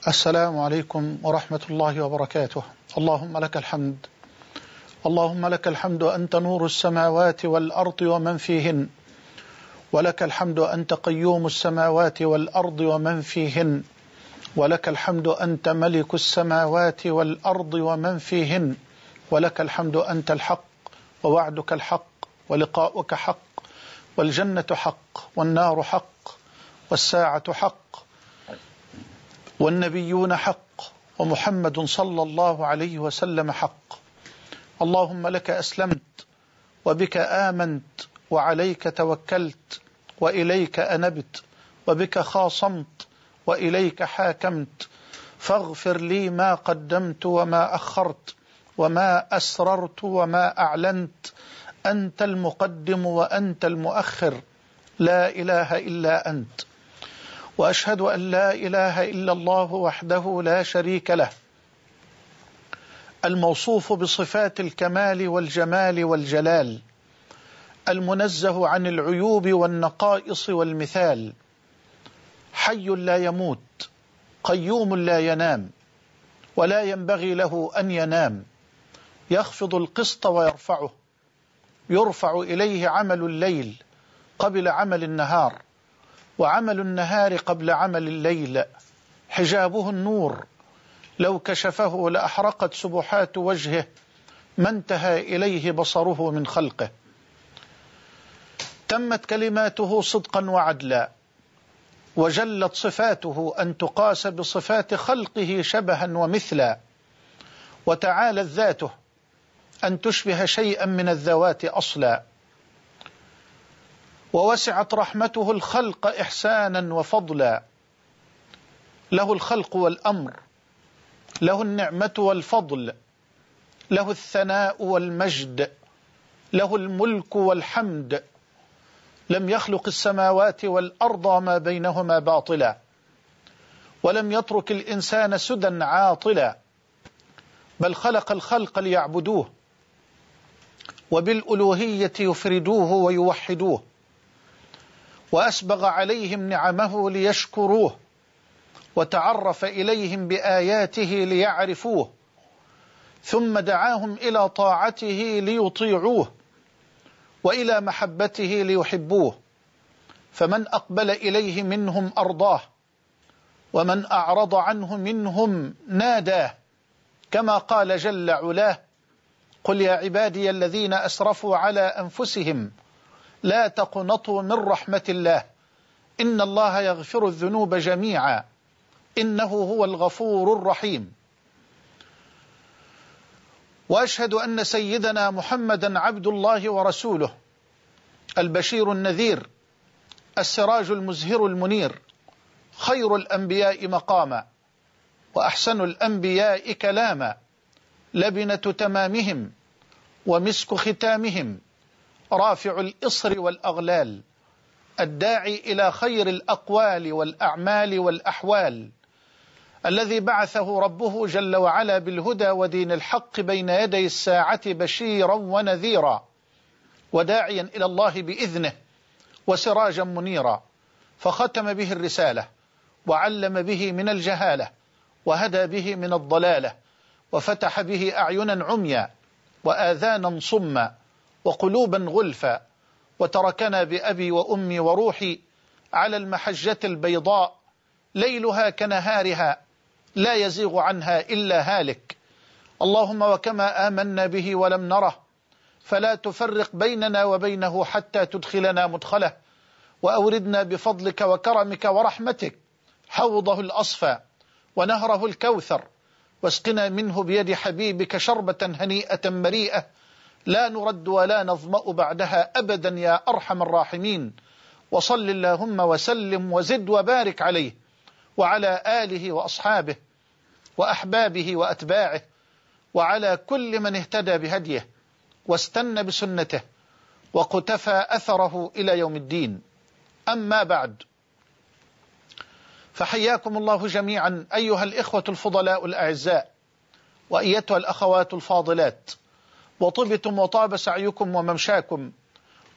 السلام عليكم ورحمة الله وبركاته. اللهم لك الحمد، اللهم لك الحمد أنت نور السماوات والأرض ومن فيهن، ولك الحمد أنت قيوم السماوات والأرض ومن فيهن، ولك الحمد أنت ملك السماوات والأرض ومن فيهن، ولك الحمد أنت الحق ووعدك الحق ولقاؤك حق والجنة حق والنار حق والساعة حق والنبيون حق ومحمد صلى الله عليه وسلم حق. اللهم لك أسلمت وبك آمنت وعليك توكلت وإليك أنبت وبك خاصمت وإليك حاكمت، فاغفر لي ما قدمت وما أخرت وما أسررت وما أعلنت، أنت المقدم وأنت المؤخر، لا إله إلا أنت. وأشهد أن لا إله إلا الله وحده لا شريك له، الموصوف بصفات الكمال والجمال والجلال، المنزه عن العيوب والنقائص والمثال، حي لا يموت، قيوم لا ينام ولا ينبغي له أن ينام، يخفض القسط ويرفعه، يرفع إليه عمل الليل قبل عمل النهار، وعمل النهار قبل عمل الليل، حجابه النور، لو كشفه لأحرقت سبحات وجهه ما انتهى إليه بصره من خلقه. تمت كلماته صدقا وعدلا، وجلت صفاته أن تقاس بصفات خلقه شبها ومثلا، وتعالت ذاته أن تشبه شيئا من الذوات أصلا، ووسعت رحمته الخلق إحسانا وفضلا، له الخلق والأمر، له النعمة والفضل، له الثناء والمجد، له الملك والحمد، لم يخلق السماوات والأرض وما بينهما باطلا، ولم يترك الإنسان سدى عاطلا، بل خلق الخلق ليعبدوه وبالألوهية يفردوه ويوحدوه، وأسبغ عليهم نعمه ليشكروه، وتعرف إليهم بآياته ليعرفوه، ثم دعاهم إلى طاعته ليطيعوه وإلى محبته ليحبوه، فمن أقبل إليه منهم أرضاه، ومن أعرض عنه منهم ناداه، كما قال جل علاه: قل يا عبادي الذين أسرفوا على أنفسهم لا تقنطوا من رحمة الله إن الله يغفر الذنوب جميعا إنه هو الغفور الرحيم. وأشهد أن سيدنا محمدا عبد الله ورسوله، البشير النذير، السراج المزهر المنير، خير الأنبياء مقاما وأحسن الأنبياء كلاما، لبنة تمامهم ومسك ختامهم، رافع الإصر والأغلال، الداعي إلى خير الأقوال والأعمال والأحوال، الذي بعثه ربه جل وعلا بالهدى ودين الحق بين يدي الساعة بشيرا ونذيرا، وداعيا إلى الله بإذنه وسراجا منيرا، فختم به الرسالة وعلم به من الجهالة وهدى به من الضلالة، وفتح به أعينا عميا وآذانا صما وقلوبا غلفا، وتركنا بأبي وأمي وروحي على المحجة البيضاء ليلها كنهارها لا يزيغ عنها إلا هالك. اللهم وكما آمنا به ولم نره فلا تفرق بيننا وبينه حتى تدخلنا مدخله، وأوردنا بفضلك وكرمك ورحمتك حوضه الأصفى ونهره الكوثر، واسقنا منه بيد حبيبك شربة هنيئة مريئة لا نرد ولا نظمأ بعدها أبدا يا أرحم الراحمين. وصل اللهم وسلم وزد وبارك عليه وعلى آله وأصحابه وأحبابه وأتباعه وعلى كل من اهتدى بهديه واستنى بسنته وقتفى أثره إلى يوم الدين. أما بعد، فحياكم الله جميعا أيها الإخوة الفضلاء الأعزاء، وأيتها الأخوات الفاضلات، وطبتم وطاب سعيكم وممشاكم،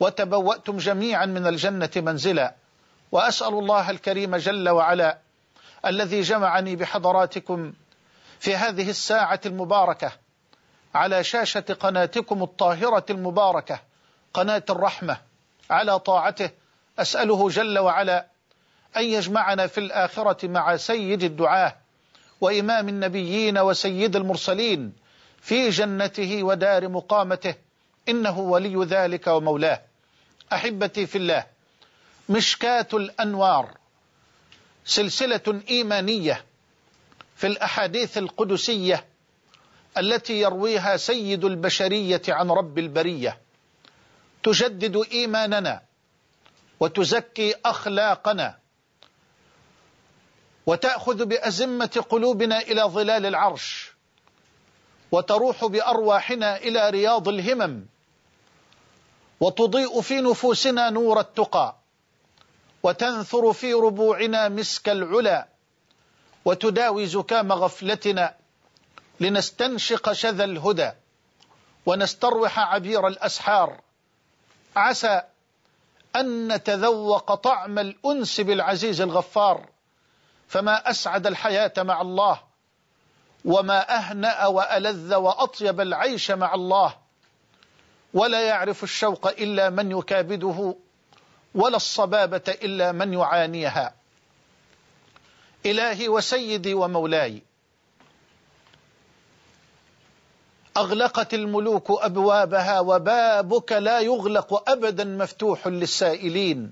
وتبوأتم جميعا من الجنة منزلا، وأسأل الله الكريم جل وعلا الذي جمعني بحضراتكم في هذه الساعة المباركة على شاشة قناتكم الطاهرة المباركة، قناة الرحمة، على طاعته. أسأله جل وعلا أن يجمعنا في الآخرة مع سيد الدعاة وإمام النبيين وسيد المرسلين في جنته ودار مقامته، إنه ولي ذلك ومولاه. أحبتي في الله، مشكاة الأنوار سلسلة إيمانية في الأحاديث القدسية التي يرويها سيد البشرية عن رب البرية، تجدد إيماننا وتزكي أخلاقنا وتأخذ بأزمة قلوبنا إلى ظلال العرش، وتروح بأرواحنا إلى رياض الهمم، وتضيء في نفوسنا نور التقى، وتنثر في ربوعنا مسك العلا، وتداوي زكام غفلتنا لنستنشق شذا الهدى ونستروح عبير الأسحار. عسى أن نتذوق طعم الأنس بالعزيز الغفار، فما أسعد الحياة مع الله، وما أهنأ وألذ وأطيب العيش مع الله. ولا يعرف الشوق إلا من يكابده، ولا الصبابة إلا من يعانيها. إلهي وسيدي ومولاي، أغلقت الملوك أبوابها، وبابك لا يغلق أبدا مفتوح للسائلين.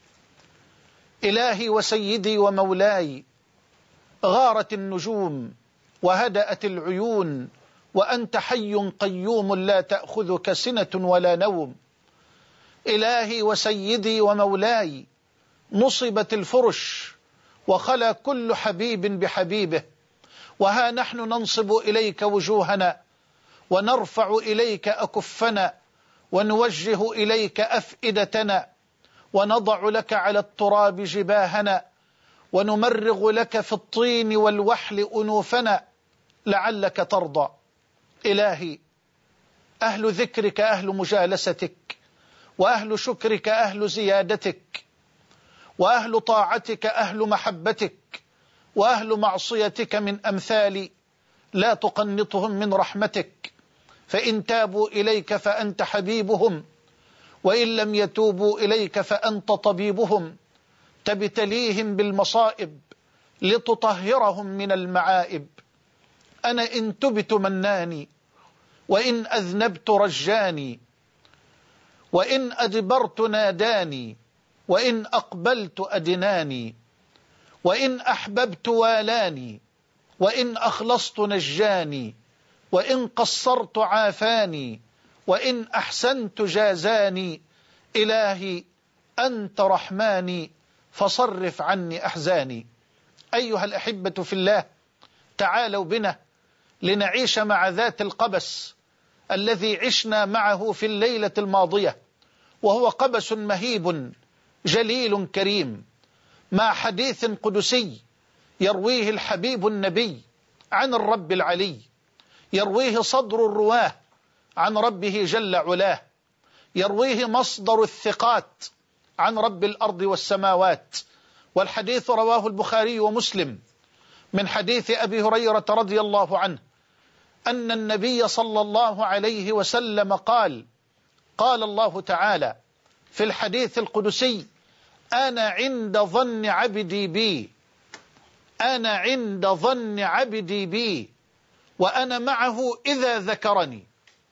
إلهي وسيدي ومولاي، غارت النجوم وهدأت العيون، وأنت حي قيوم لا تأخذك سنة ولا نوم. إلهي وسيدي ومولاي، نصبت الفرش وخلا كل حبيب بحبيبه، وها نحن ننصب إليك وجوهنا، ونرفع إليك أكفنا، ونوجه إليك أفئدتنا، ونضع لك على التراب جباهنا، ونمرغ لك في الطين والوحل أنوفنا، لعلك ترضى. إلهي، أهل ذكرك أهل مجالستك، وأهل شكرك أهل زيادتك، وأهل طاعتك أهل محبتك، وأهل معصيتك من أمثالي، لا تقنطهم من رحمتك، فإن تابوا إليك فأنت حبيبهم، وإن لم يتوبوا إليك فأنت طبيبهم. تبتليهم بالمصائب لتطهرهم من المعائب. أنا إن تبت مناني، وإن أذنبت رجاني، وإن أدبرت ناداني، وإن أقبلت أدناني، وإن أحببت والاني، وإن أخلصت نجاني، وإن قصرت عافاني، وإن أحسنت جازاني. إلهي أنت رحماني، فصرف عني أحزاني. أيها الأحبة في الله، تعالوا بنا لنعيش مع ذات القبس الذي عشنا معه في الليلة الماضية، وهو قبس مهيب جليل كريم، مع حديث قدسي يرويه الحبيب النبي عن الرب العلي، يرويه صدر الرواه عن ربه جل علاه، يرويه مصدر الثقات عن رب الأرض والسماوات. والحديث رواه البخاري ومسلم من حديث أبي هريرة رضي الله عنه أن النبي صلى الله عليه وسلم قال: قال الله تعالى في الحديث القدسي: أنا عند ظن عبدي بي، أنا عند ظن عبدي بي، وأنا معه إذا ذكرني،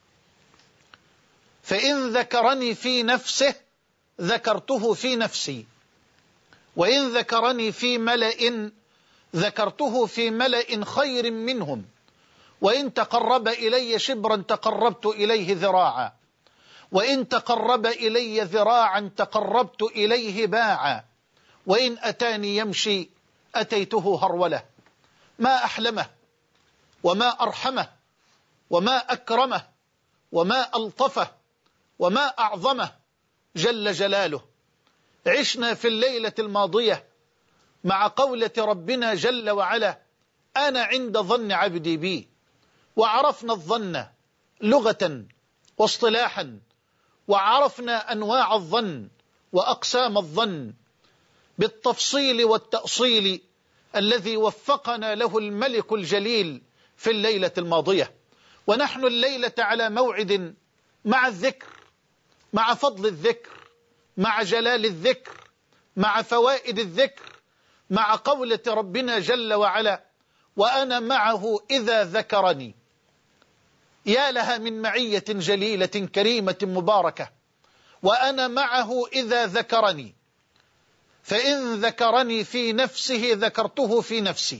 فإن ذكرني في نفسه ذكرته في نفسي، وإن ذكرني في ملأ ذكرته في ملأ خير منهم، وإن تقرب إلي شبرا تقربت إليه ذراعا، وإن تقرب إلي ذراعا تقربت إليه باعا، وإن أتاني يمشي أتيته هرولة. ما أحلمه، وما أرحمه، وما أكرمه، وما ألطفه، وما أعظمه جل جلاله. عشنا في الليلة الماضية مع قولة ربنا جل وعلا: أنا عند ظن عبدي بي، وعرفنا الظن لغة واصطلاحا، وعرفنا أنواع الظن وأقسام الظن بالتفصيل والتأصيل الذي وفقنا له الملك الجليل في الليلة الماضية، ونحن الليلة على موعد مع الذكر، مع فضل الذكر، مع جلال الذكر، مع فوائد الذكر، مع قولة ربنا جل وعلا: وأنا معه إذا ذكرني. يا لها من معية جليلة كريمة مباركة. وأنا معه إذا ذكرني، فإن ذكرني في نفسه ذكرته في نفسي،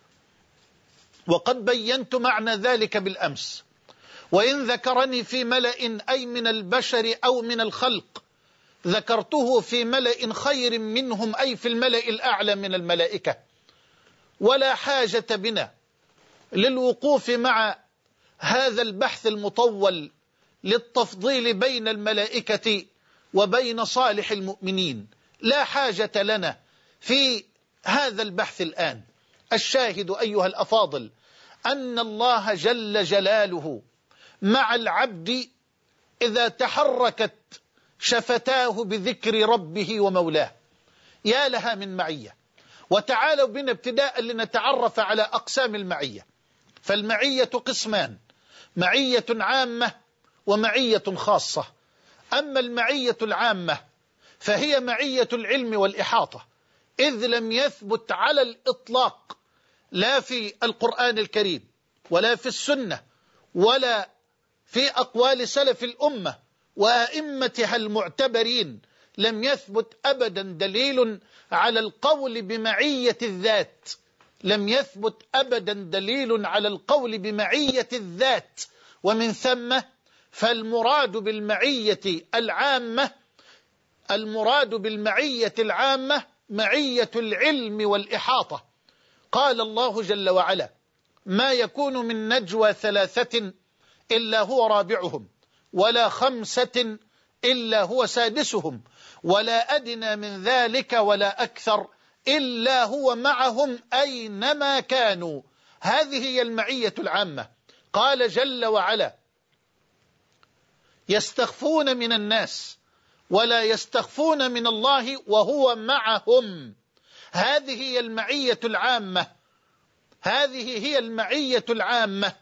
وقد بينت معنى ذلك بالأمس. وإن ذكرني في ملأ أي من البشر أو من الخلق ذكرته في ملأ خير منهم أي في الملأ الأعلى من الملائكة. ولا حاجة بنا للوقوف مع هذا البحث المطول للتفضيل بين الملائكة وبين صالح المؤمنين، لا حاجة لنا في هذا البحث الآن. الشاهد أيها الأفاضل أن الله جل جلاله مع العبد إذا تحركت شفتاه بذكر ربه ومولاه. يا لها من معية. وتعالوا بنا ابتداء لنتعرف على أقسام المعية. فالمعية قسمان: معية عامة ومعية خاصة. أما المعية العامة فهي معية العلم والإحاطة، إذ لم يثبت على الإطلاق لا في القرآن الكريم ولا في السنة ولا في أقوال سلف الأمة وأئمتها المعتبرين، لم يثبت أبدا دليل على القول بمعية الذات. لم يثبت أبدا دليل على القول بمعية الذات. ومن ثم فالمراد بالمعية العامة، معية العلم والإحاطة. قال الله جل وعلا: ما يكون من نجوى ثلاثة إلا هو رابعهم ولا خمسة إلا هو سادسهم ولا أدنى من ذلك ولا أكثر إلا هو معهم أينما كانوا. هذه هي المعية العامة. قال جل وعلا: يستخفون من الناس ولا يستخفون من الله وهو معهم. هذه هي المعية العامة.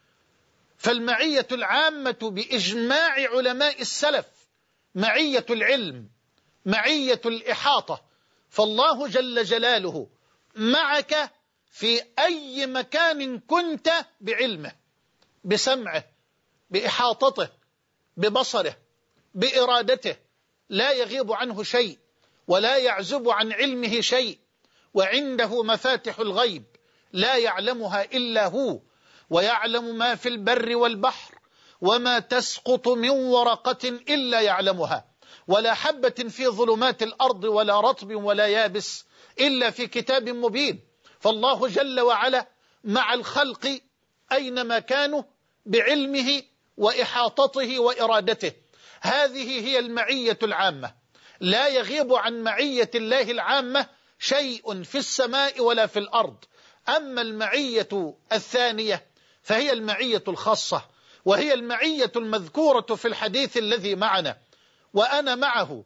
فالمعية العامة بإجماع علماء السلف معية العلم، معية الإحاطة. فالله جل جلاله معك في أي مكان كنت بعلمه، بسمعه، بإحاطته، ببصره، بإرادته، لا يغيب عنه شيء ولا يعزب عن علمه شيء. وعنده مفاتح الغيب لا يعلمها إلا هو، ويعلم ما في البر والبحر وما تسقط من ورقة إلا يعلمها، ولا حبة في ظلمات الأرض ولا رطب ولا يابس إلا في كتاب مبين. فالله جل وعلا مع الخلق أينما كانوا بعلمه وإحاطته وإرادته. هذه هي المعية العامة. لا يغيب عن معية الله العامة شيء في السماء ولا في الأرض. أما المعية الثانية فهي المعية الخاصة، وهي المعية المذكورة في الحديث الذي معنا: وأنا معه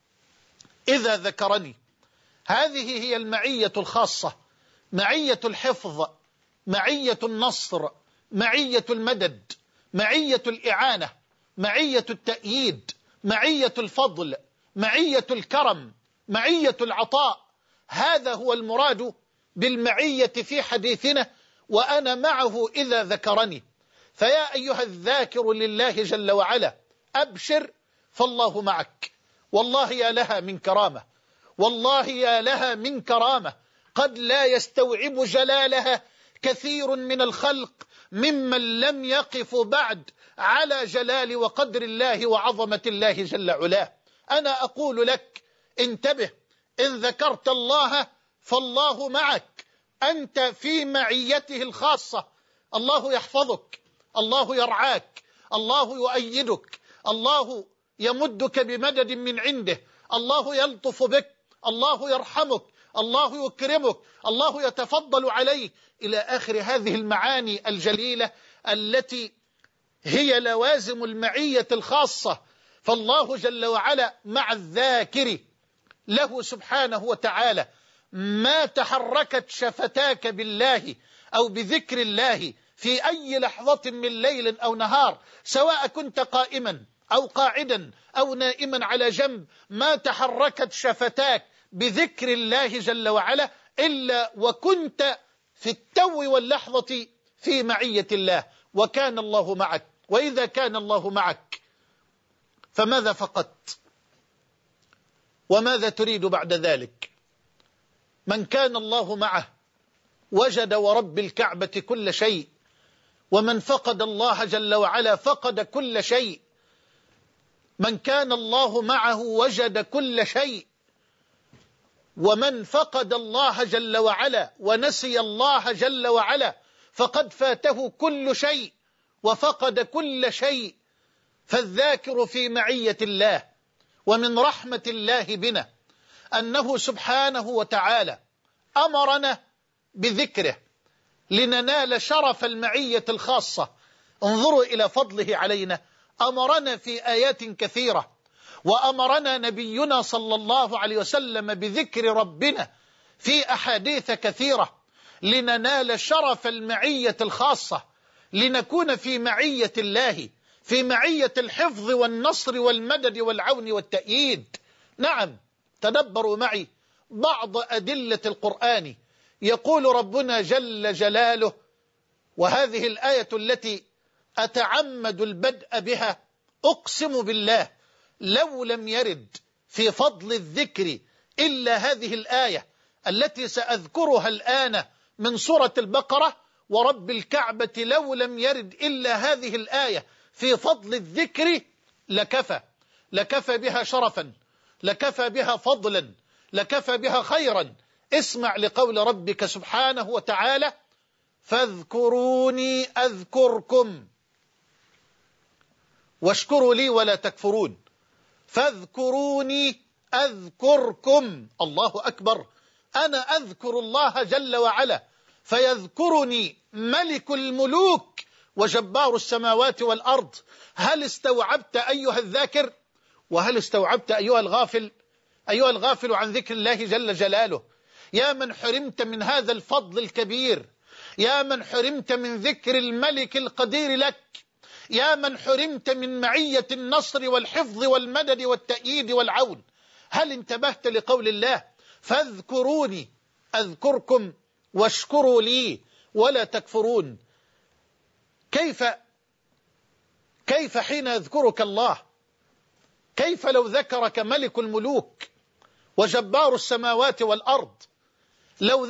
إذا ذكرني. هذه هي المعية الخاصة، معية الحفظ، معية النصر، معية المدد، معية الإعانة، معية التأييد، معية الفضل، معية الكرم، معية العطاء. هذا هو المراد بالمعية في حديثنا: وأنا معه إذا ذكرني. فيا أيها الذاكر لله جل وعلا أبشر، فالله معك. والله يا لها من كرامة، والله يا لها من كرامة قد لا يستوعب جلالها كثير من الخلق ممن لم يقفوا بعد على جلال وقدر الله وعظمة الله جل علاه. أنا أقول لك انتبه، إن ذكرت الله فالله معك، أنت في معيته الخاصة. الله يحفظك، الله يرعاك، الله يؤيدك، الله يمدك بمدد من عنده، الله يلطف بك، الله يرحمك، الله يكرمك، الله يتفضل عليك، إلى آخر هذه المعاني الجليلة التي هي لوازم المعية الخاصة. فالله جل وعلا مع الذاكر له سبحانه وتعالى ما تحركت شفتاك بالله أو بذكر الله في أي لحظة من ليل أو نهار، سواء كنت قائما أو قاعدا أو نائما على جنب، ما تحركت شفتاك بذكر الله جل وعلا إلا وكنت في التو واللحظة في معية الله، وكان الله معك. وإذا كان الله معك فماذا فقدت؟ وماذا تريد بعد ذلك؟ من كان الله معه وجد ورب الكعبة كل شيء، ومن فقد الله جل وعلا فقد كل شيء. من كان الله معه وجد كل شيء، ومن فقد الله جل وعلا ونسي الله جل وعلا فقد فاته كل شيء وفقد كل شيء. فالذاكر في معية الله. ومن رحمة الله بنا أنه سبحانه وتعالى أمرنا بذكره لننال شرف المعية الخاصة. انظروا إلى فضله علينا. أمرنا في آيات كثيرة، وأمرنا نبينا صلى الله عليه وسلم بذكر ربنا في أحاديث كثيرة لننال شرف المعية الخاصة، لنكون في معية الله، في معية الحفظ والنصر والمدد والعون والتأييد. نعم، تدبروا معي بعض أدلة القرآن. يقول ربنا جل جلاله، وهذه الآية التي أتعمد البدء بها: أقسم بالله لو لم يرد في فضل الذكر إلا هذه الآية التي سأذكرها الآن من سورة البقرة، ورب الكعبة لو لم يرد إلا هذه الآية في فضل الذكر لكفى بها شرفا، لكفى بها فضلا، لكفى بها خيرا. اسمع لقول ربك سبحانه وتعالى: فاذكروني أذكركم واشكروا لي ولا تكفرون. فاذكروني أذكركم. الله أكبر. أنا أذكر الله جل وعلا فيذكرني ملك الملوك وجبار السماوات والأرض. هل استوعبت أيها الذاكر؟ وهل استوعبت أيها الغافل؟ أيها الغافل عن ذكر الله جل جلاله، يا من حرمت من هذا الفضل الكبير، يا من حرمت من ذكر الملك القدير لك، يا من حرمت من معية النصر والحفظ والمدد والتأييد والعون. هل انتبهت لقول الله: فاذكروني أذكركم واشكروا لي ولا تكفرون؟ كيف حين يذكرك الله؟ كيف لو ذكرك ملك الملوك وجبار السماوات والأرض؟ لو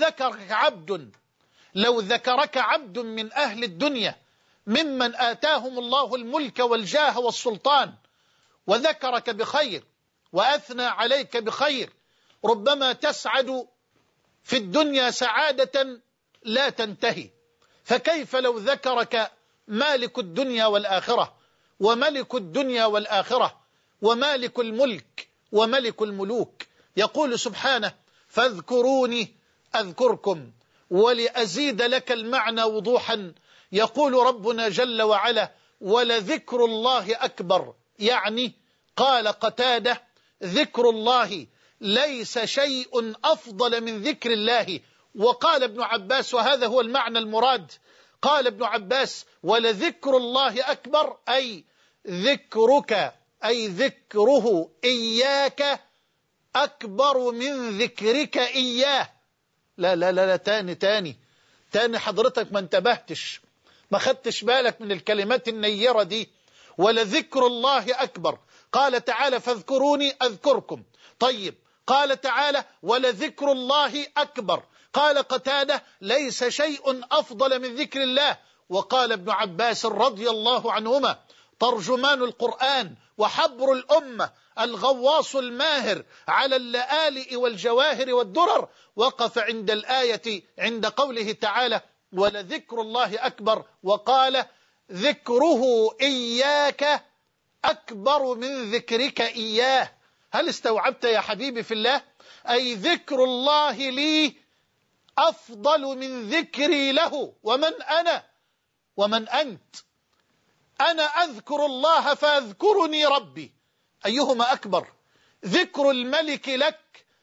ذكرك عبد من أهل الدنيا ممن آتاهم الله الملك والجاه والسلطان، وذكرك بخير وأثنى عليك بخير، ربما تسعد في الدنيا سعادة لا تنتهي. فكيف لو ذكرك مالك الدنيا والآخرة، وملك الدنيا والآخرة، ومالك الملك وملك الملوك؟ يقول سبحانه: فاذكروني أذكركم. ولأزيد لك المعنى وضوحا، يقول ربنا جل وعلا: ولذكر الله أكبر. يعني قال قتادة: ذكر الله ليس شيء أفضل من ذكر الله. وقال ابن عباس، وهذا هو المعنى المراد، قال ابن عباس: ولذكر الله أكبر أي ذكرك، أي ذكره إياك أكبر من ذكرك إياه. لا لا لا, لا تاني حضرتك ما انتبهتش، ما خدتش بالك من الكلمات النيرة دي. ولذكر الله أكبر. قال تعالى: فاذكروني أذكركم. طيب، قال تعالى: ولذكر الله أكبر. قال قتادة: ليس شيء أفضل من ذكر الله. وقال ابن عباس رضي الله عنهما ترجمان القرآن وحبر الأمة الغواص الماهر على اللآلئ والجواهر والدرر، وقف عند الآية عند قوله تعالى: ولذكر الله أكبر، وقال: ذكره إياك أكبر من ذكرك إياه. هل استوعبت يا حبيبي في الله؟ أي ذكر الله لي أفضل من ذكري له. ومن أنا ومن أنت؟ أنا أذكر الله فأذكرني ربي. أيهما أكبر؟ ذكر الملك لك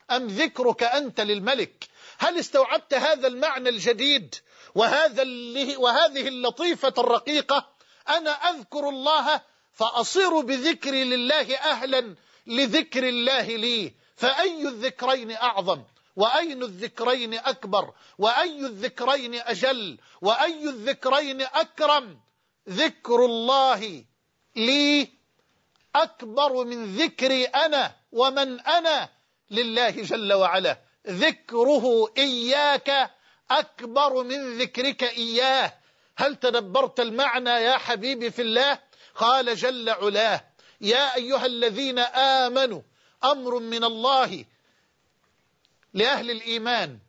أم ذكرك أنت للملك؟ هل استوعبت هذا المعنى الجديد وهذه اللطيفة الرقيقة؟ أنا أذكر الله فأصير بذكري لله أهلا لذكر الله لي، فأي الذكرين أعظم، وأي الذكرين أكبر، وأي الذكرين أجل، وأي الذكرين أكرم؟ ذكر الله لي أكبر من ذكري أنا، ومن أنا لله جل وعلا. ذكره إياك أكبر من ذكرك إياه. هل تدبرت المعنى يا حبيبي في الله؟ قال جل علاه: يا أيها الذين آمنوا، أمر من الله لأهل الإيمان،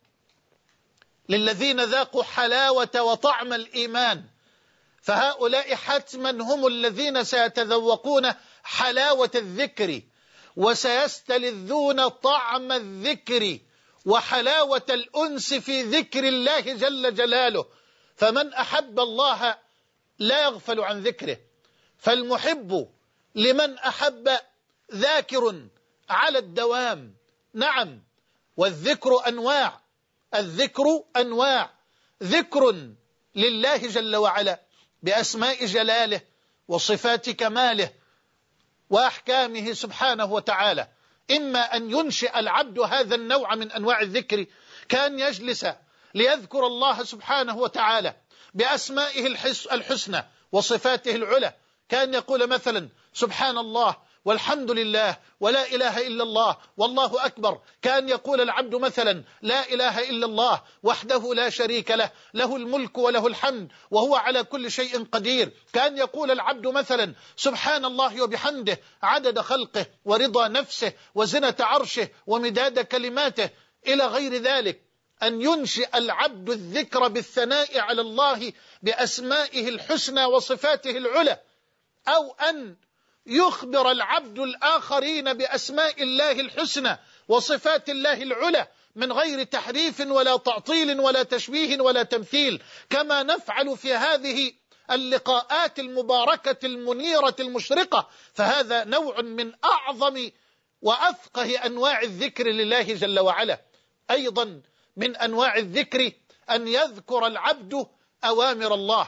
للذين ذاقوا حلاوة وطعم الإيمان، فهؤلاء حتما هم الذين سيتذوقون حلاوة الذكر، وسيستلذون طعم الذكر وحلاوة الأنس في ذكر الله جل جلاله. فمن أحب الله لا يغفل عن ذكره، فالمحب لمن أحب ذاكر على الدوام. نعم، والذكر أنواع، الذكر أنواع، ذكر لله جل وعلا بأسماء جلاله وصفات كماله وأحكامه سبحانه وتعالى. إما أن ينشئ العبد هذا النوع من أنواع الذكر، كان يجلس ليذكر الله سبحانه وتعالى بأسمائه الحسنى وصفاته العلى، كان يقول مثلا سبحان الله والحمد لله ولا إله إلا الله والله أكبر. كان يقول العبد مثلا لا إله إلا الله وحده لا شريك له، له الملك وله الحمد وهو على كل شيء قدير. كان يقول العبد مثلا سبحان الله وبحمده عدد خلقه ورضا نفسه وزنة عرشه ومداد كلماته إلى غير ذلك. أن ينشئ العبد الذكر بالثناء على الله بأسمائه الحسنى وصفاته العلى، أو أن يخبر العبد الآخرين بأسماء الله الحسنى وصفات الله العلى من غير تحريف ولا تعطيل ولا تشبيه ولا تمثيل، كما نفعل في هذه اللقاءات المباركة المنيرة المشرقة. فهذا نوع من أعظم وأفقه أنواع الذكر لله جل وعلا. أيضا من أنواع الذكر أن يذكر العبد أوامر الله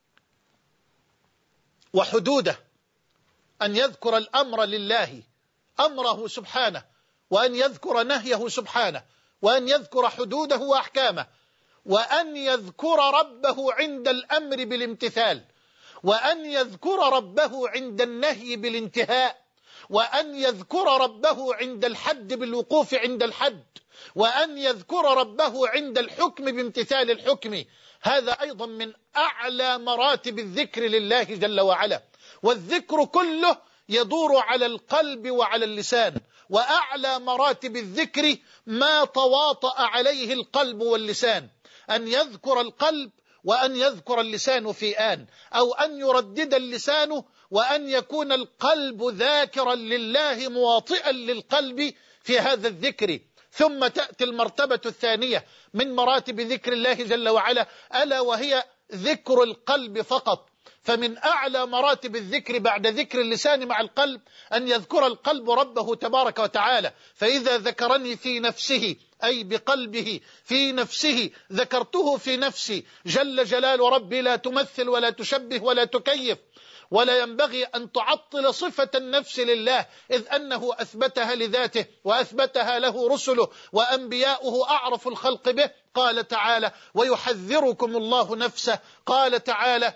وحدوده، أن يذكر الأمر لله أمره سبحانه، وأن يذكر نهيه سبحانه، وأن يذكر حدوده وأحكامه، وأن يذكر ربه عند الأمر بالامتثال، وأن يذكر ربه عند النهي بالانتهاء، وأن يذكر ربه عند الحد بالوقوف عند الحد، وأن يذكر ربه عند الحكم بامتثال الحكم. هذا أيضا من أعلى مراتب الذكر لله جل وعلا. والذكر كله يدور على القلب وعلى اللسان، وأعلى مراتب الذكر ما تواطأ عليه القلب واللسان، أن يذكر القلب وأن يذكر اللسان في آن، أو أن يردد اللسان وأن يكون القلب ذاكرا لله مواطئا للقلب في هذا الذكر. ثم تأتي المرتبة الثانية من مراتب ذكر الله جل وعلا، ألا وهي ذكر القلب فقط. فمن أعلى مراتب الذكر بعد ذكر اللسان مع القلب أن يذكر القلب ربه تبارك وتعالى. فإذا ذكرني في نفسه، أي بقلبه في نفسه، ذكرته في نفسي. جل جلال ربي لا تمثل ولا تشبه ولا تكيف، ولا ينبغي أن تعطل صفة النفس لله، إذ أنه أثبتها لذاته وأثبتها له رسله وأنبياؤه أعرف الخلق به. قال تعالى: ويحذركم الله نفسه. قال تعالى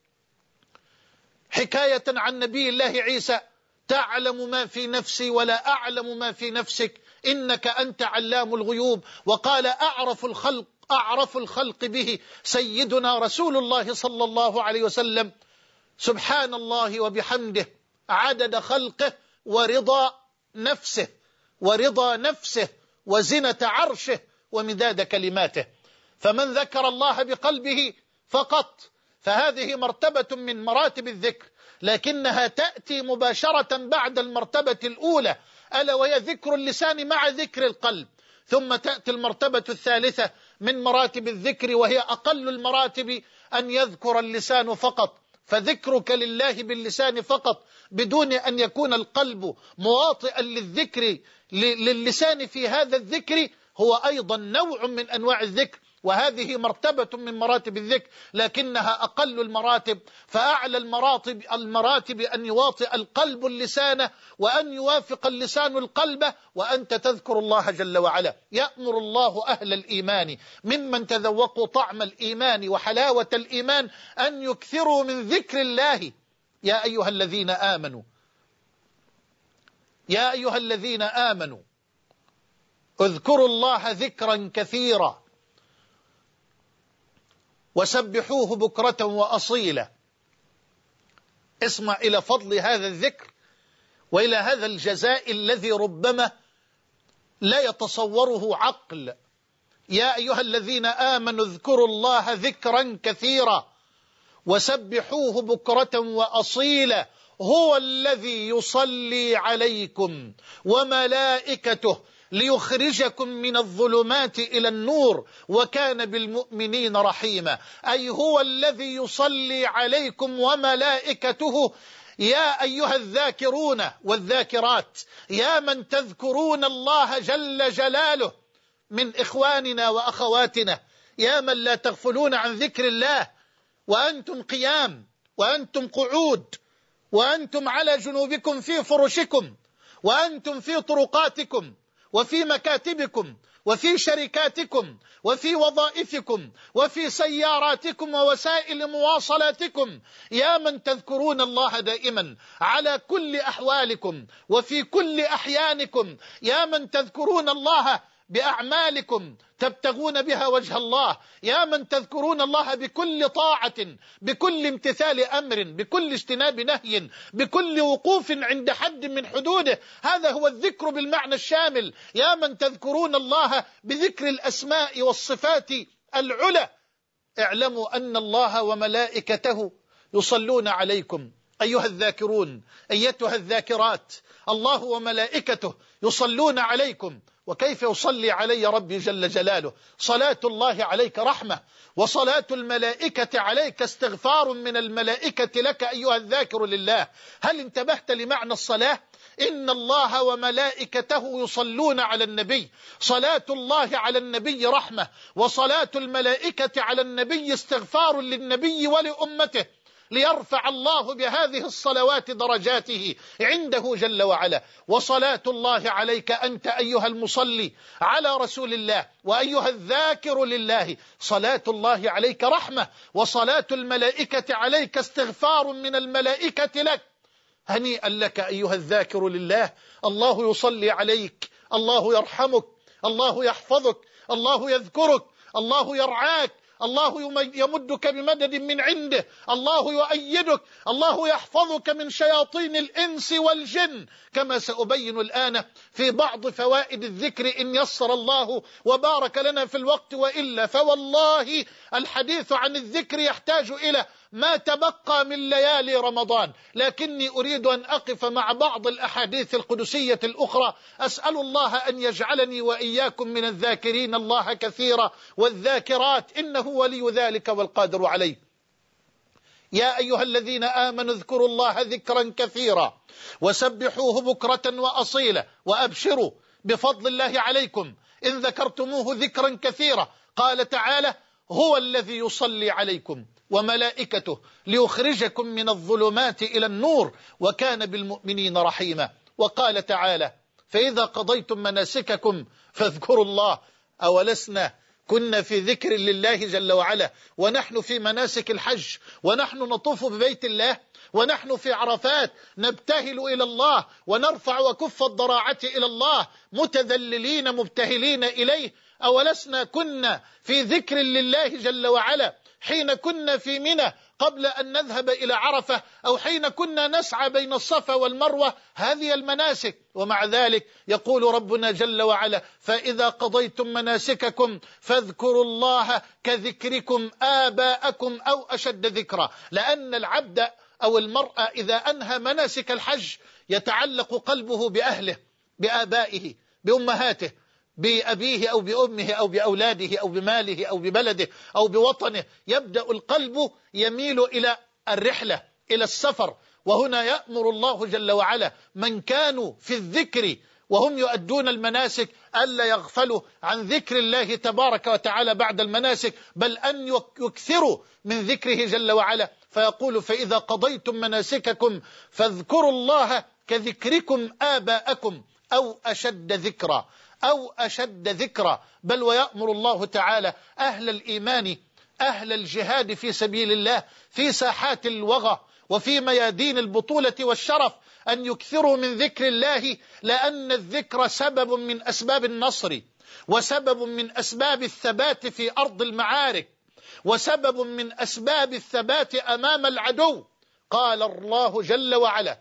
حكاية عن نبي الله عيسى: تعلم ما في نفسي ولا أعلم ما في نفسك إنك أنت علام الغيوب. وقال أعرف الخلق به سيدنا رسول الله صلى الله عليه وسلم: سبحان الله وبحمده عدد خلقه ورضا نفسه وزنة عرشه ومداد كلماته. فمن ذكر الله بقلبه فقط فهذه مرتبة من مراتب الذكر، لكنها تأتي مباشرة بعد المرتبة الأولى، ألا وهي ذكر اللسان مع ذكر القلب. ثم تأتي المرتبة الثالثة من مراتب الذكر، وهي أقل المراتب، أن يذكر اللسان فقط. فذكرك لله باللسان فقط بدون أن يكون القلب مواطئا للذكر للسان في هذا الذكر هو أيضا نوع من أنواع الذكر، وهذه مرتبة من مراتب الذكر لكنها أقل المراتب. فأعلى المراتب أن يواطئ القلب اللسان، وأن يوافق اللسان القلب، وأنت تذكر الله جل وعلا. يأمر الله أهل الإيمان ممن تذوقوا طعم الإيمان وحلاوة الإيمان أن يكثروا من ذكر الله. يا أيها الذين آمنوا، يا أيها الذين آمنوا اذكروا الله ذكرا كثيرا وسبحوه بكرة وأصيلا. اسمع إلى فضل هذا الذكر وإلى هذا الجزاء الذي ربما لا يتصوره عقل. يا أيها الذين آمنوا اذكروا الله ذكرا كثيرا وسبحوه بكرة وأصيلا هو الذي يصلي عليكم وملائكته ليخرجكم من الظلمات إلى النور وكان بالمؤمنين رحيما. أي هو الذي يصلي عليكم وملائكته. يا أيها الذاكرون والذاكرات، يا من تذكرون الله جل جلاله من إخواننا وأخواتنا، يا من لا تغفلون عن ذكر الله وأنتم قيام وأنتم قعود وأنتم على جنوبكم في فرشكم وأنتم في طرقاتكم وفي مكاتبكم وفي شركاتكم وفي وظائفكم وفي سياراتكم ووسائل مواصلاتكم، يا من تذكرون الله دائما على كل أحوالكم وفي كل أحيانكم، يا من تذكرون الله بأعمالكم تبتغون بها وجه الله، يا من تذكرون الله بكل طاعة، بكل امتثال أمر، بكل اجتناب نهي، بكل وقوف عند حد من حدوده. هذا هو الذكر بالمعنى الشامل. يا من تذكرون الله بذكر الأسماء والصفات العلى. اعلموا أن الله وملائكته يصلون عليكم أيها الذاكرون، أيتها الذاكرات. الله وملائكته يصلون عليكم. وكيف يصلي علي ربي جل جلاله؟ صلاة الله عليك رحمة، وصلاة الملائكة عليك استغفار من الملائكة لك أيها الذاكر لله. هل انتبهت لمعنى الصلاة؟ إن الله وملائكته يصلون على النبي. صلاة الله على النبي رحمة، وصلاة الملائكة على النبي استغفار للنبي ولأمته، ليرفع الله بهذه الصلوات درجاته عنده جل وعلا. وصلاة الله عليك أنت أيها المصلي على رسول الله وأيها الذاكر لله، صلاة الله عليك رحمة، وصلاة الملائكة عليك استغفار من الملائكة لك. هنيئا لك أيها الذاكر لله. الله يصلي عليك، الله يرحمك، الله يحفظك، الله يذكرك، الله يرعاك، الله يمدك بمدد من عنده، الله يؤيدك، الله يحفظك من شياطين الإنس والجن، كما سأبين الآن في بعض فوائد الذكر إن يسر الله وبارك لنا في الوقت، وإلا فوالله الحديث عن الذكر يحتاج إلى ما تبقى من ليالي رمضان. لكني أريد أن أقف مع بعض الأحاديث القدسية الأخرى. أسأل الله أن يجعلني وإياكم من الذاكرين الله كثيرا والذاكرات، إنه ولي ذلك والقادر عليه. يا أيها الذين آمنوا اذكروا الله ذكرا كثيرا وسبحوه بكرة وأصيلا وأبشروا بفضل الله عليكم إن ذكرتموه ذكرا كثيرا. قال تعالى: هو الذي يصلي عليكم وملائكته ليخرجكم من الظلمات إلى النور وكان بالمؤمنين رحيما. وقال تعالى: فإذا قضيتم مناسككم فاذكروا الله. أولسنا كنا في ذكر لله جل وعلا ونحن في مناسك الحج، ونحن نطوف ببيت الله، ونحن في عرفات نبتهل إلى الله ونرفع وكف الضراعة إلى الله متذللين مبتهلين إليه؟ أولسنا كنا في ذكر لله جل وعلا حين كنا في منى قبل أن نذهب إلى عرفة، أو حين كنا نسعى بين الصفا والمروة؟ هذه المناسك. ومع ذلك يقول ربنا جل وعلا: فإذا قضيتم مناسككم فاذكروا الله كذكركم آباءكم أو أشد ذكرا. لأن العبد أو المرأة إذا أنهى مناسك الحج يتعلق قلبه بأهله، بآبائه، بأمهاته، بأبيه أو بأمه أو بأولاده أو بماله أو ببلده أو بوطنه. يبدأ القلب يميل إلى الرحلة، إلى السفر. وهنا يأمر الله جل وعلا من كانوا في الذكر وهم يؤدون المناسك ألا يغفلوا عن ذكر الله تبارك وتعالى بعد المناسك، بل أن يكثروا من ذكره جل وعلا. فيقول: فإذا قضيتم مناسككم فاذكروا الله كذكركم آباءكم أو أشد ذكرا، أو أشد ذكرا. بل ويأمر الله تعالى أهل الإيمان، أهل الجهاد في سبيل الله في ساحات الوغى وفي ميادين البطولة والشرف أن يكثروا من ذكر الله، لأن الذكر سبب من أسباب النصر، وسبب من أسباب الثبات في أرض المعارك، وسبب من أسباب الثبات أمام العدو. قال الله جل وعلا: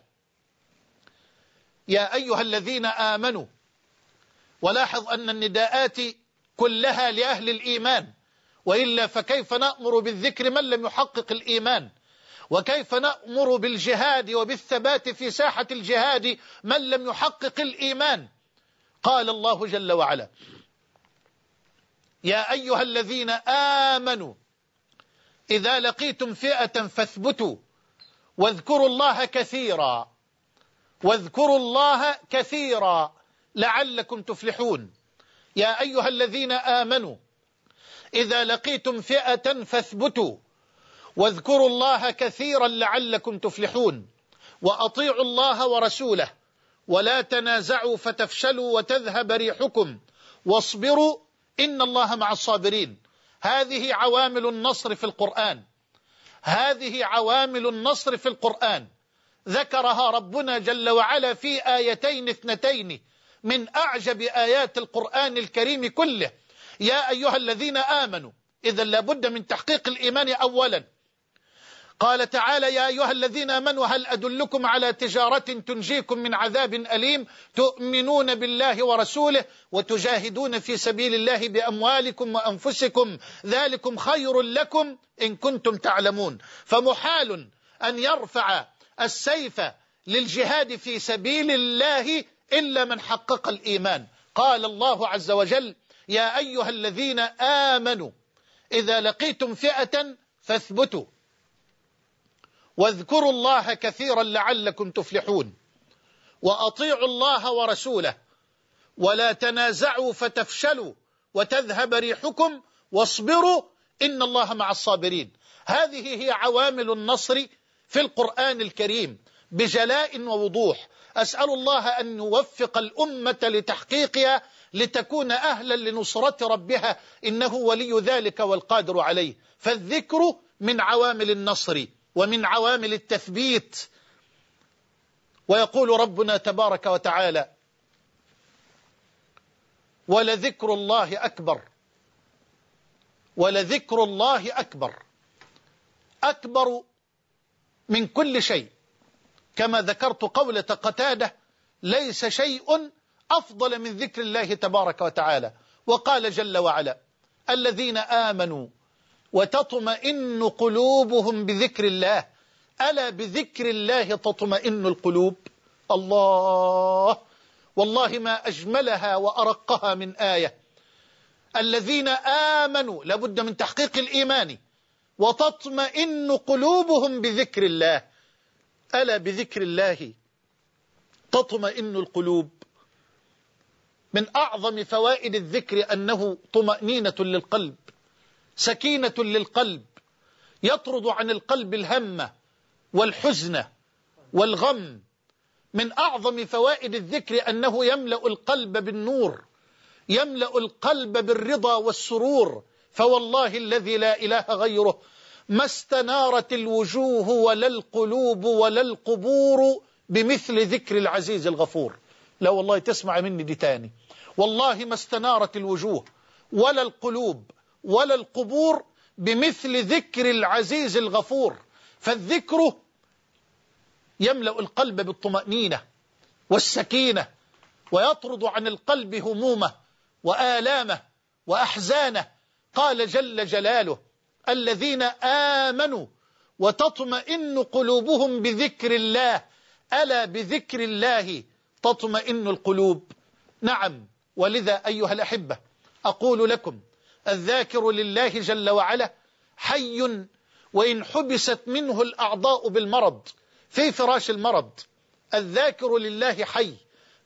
يا أيها الذين آمنوا. ولاحظ أن النداءات كلها لأهل الإيمان، وإلا فكيف نأمر بالذكر من لم يحقق الإيمان؟ وكيف نأمر بالجهاد وبالثبات في ساحة الجهاد من لم يحقق الإيمان؟ قال الله جل وعلا: يا أيها الذين آمنوا إذا لقيتم فئة فاثبتوا واذكروا الله كثيرا، واذكروا الله كثيرا لعلكم تفلحون. يا أيها الذين آمنوا إذا لقيتم فئة فاثبتوا واذكروا الله كثيرا لعلكم تفلحون، وأطيعوا الله ورسوله ولا تنازعوا فتفشلوا وتذهب ريحكم واصبروا إن الله مع الصابرين. هذه عوامل النصر في القرآن، هذه عوامل النصر في القرآن ذكرها ربنا جل وعلا في آيتين اثنتين من أعجب آيات القرآن الكريم كله. يا أيها الذين آمنوا، إذا لابد من تحقيق الإيمان أولا. قال تعالى: يا أيها الذين آمنوا هل أدلكم على تجارة تنجيكم من عذاب أليم تؤمنون بالله ورسوله وتجاهدون في سبيل الله بأموالكم وأنفسكم ذلكم خير لكم إن كنتم تعلمون. فمحال أن يرفع السيف للجهاد في سبيل الله إلا من حقق الإيمان. قال الله عز وجل: يا أيها الذين آمنوا إذا لقيتم فئة فاثبتوا واذكروا الله كثيرا لعلكم تفلحون، وأطيعوا الله ورسوله ولا تنازعوا فتفشلوا وتذهب ريحكم واصبروا إن الله مع الصابرين. هذه هي عوامل النصر في القرآن الكريم بجلاء ووضوح. أسأل الله أن يوفق الأمة لتحقيقها لتكون أهلا لنصرة ربها، إنه ولي ذلك والقادر عليه. فالذكر من عوامل النصر ومن عوامل التثبيت. ويقول ربنا تبارك وتعالى: ولذكر الله أكبر، ولذكر الله أكبر، أكبر من كل شيء. كما ذكرت قولة قتادة: ليس شيء أفضل من ذكر الله تبارك وتعالى. وقال جل وعلا: الذين آمنوا وتطمئن قلوبهم بذكر الله، ألا بذكر الله تطمئن القلوب. الله، والله ما أجملها وأرقها من آية. الذين آمنوا، لابد من تحقيق الإيمان، وتطمئن قلوبهم بذكر الله، ألا بذكر الله تطمئن القلوب. من أعظم فوائد الذكر أنه طمأنينة للقلب، سكينة للقلب، يطرد عن القلب الهم والحزن والغم. من أعظم فوائد الذكر أنه يملأ القلب بالنور، يملأ القلب بالرضا والسرور. فوالله الذي لا إله غيره ما استنارت الوجوه ولا القلوب ولا القبور بمثل ذكر العزيز الغفور. لا والله تسمع مني دي تاني، والله ما استنارت الوجوه ولا القلوب ولا القبور بمثل ذكر العزيز الغفور. فالذكر يملأ القلب بالطمأنينة والسكينة، ويطرد عن القلب همومه وآلامه وأحزانه. قال جل جلاله: الذين آمنوا وتطمئن قلوبهم بذكر الله، ألا بذكر الله تطمئن القلوب. نعم، ولذا أيها الأحبة أقول لكم: الذاكر لله جل وعلا حي، وإن حبست منه الأعضاء بالمرض في فراش المرض. الذاكر لله حي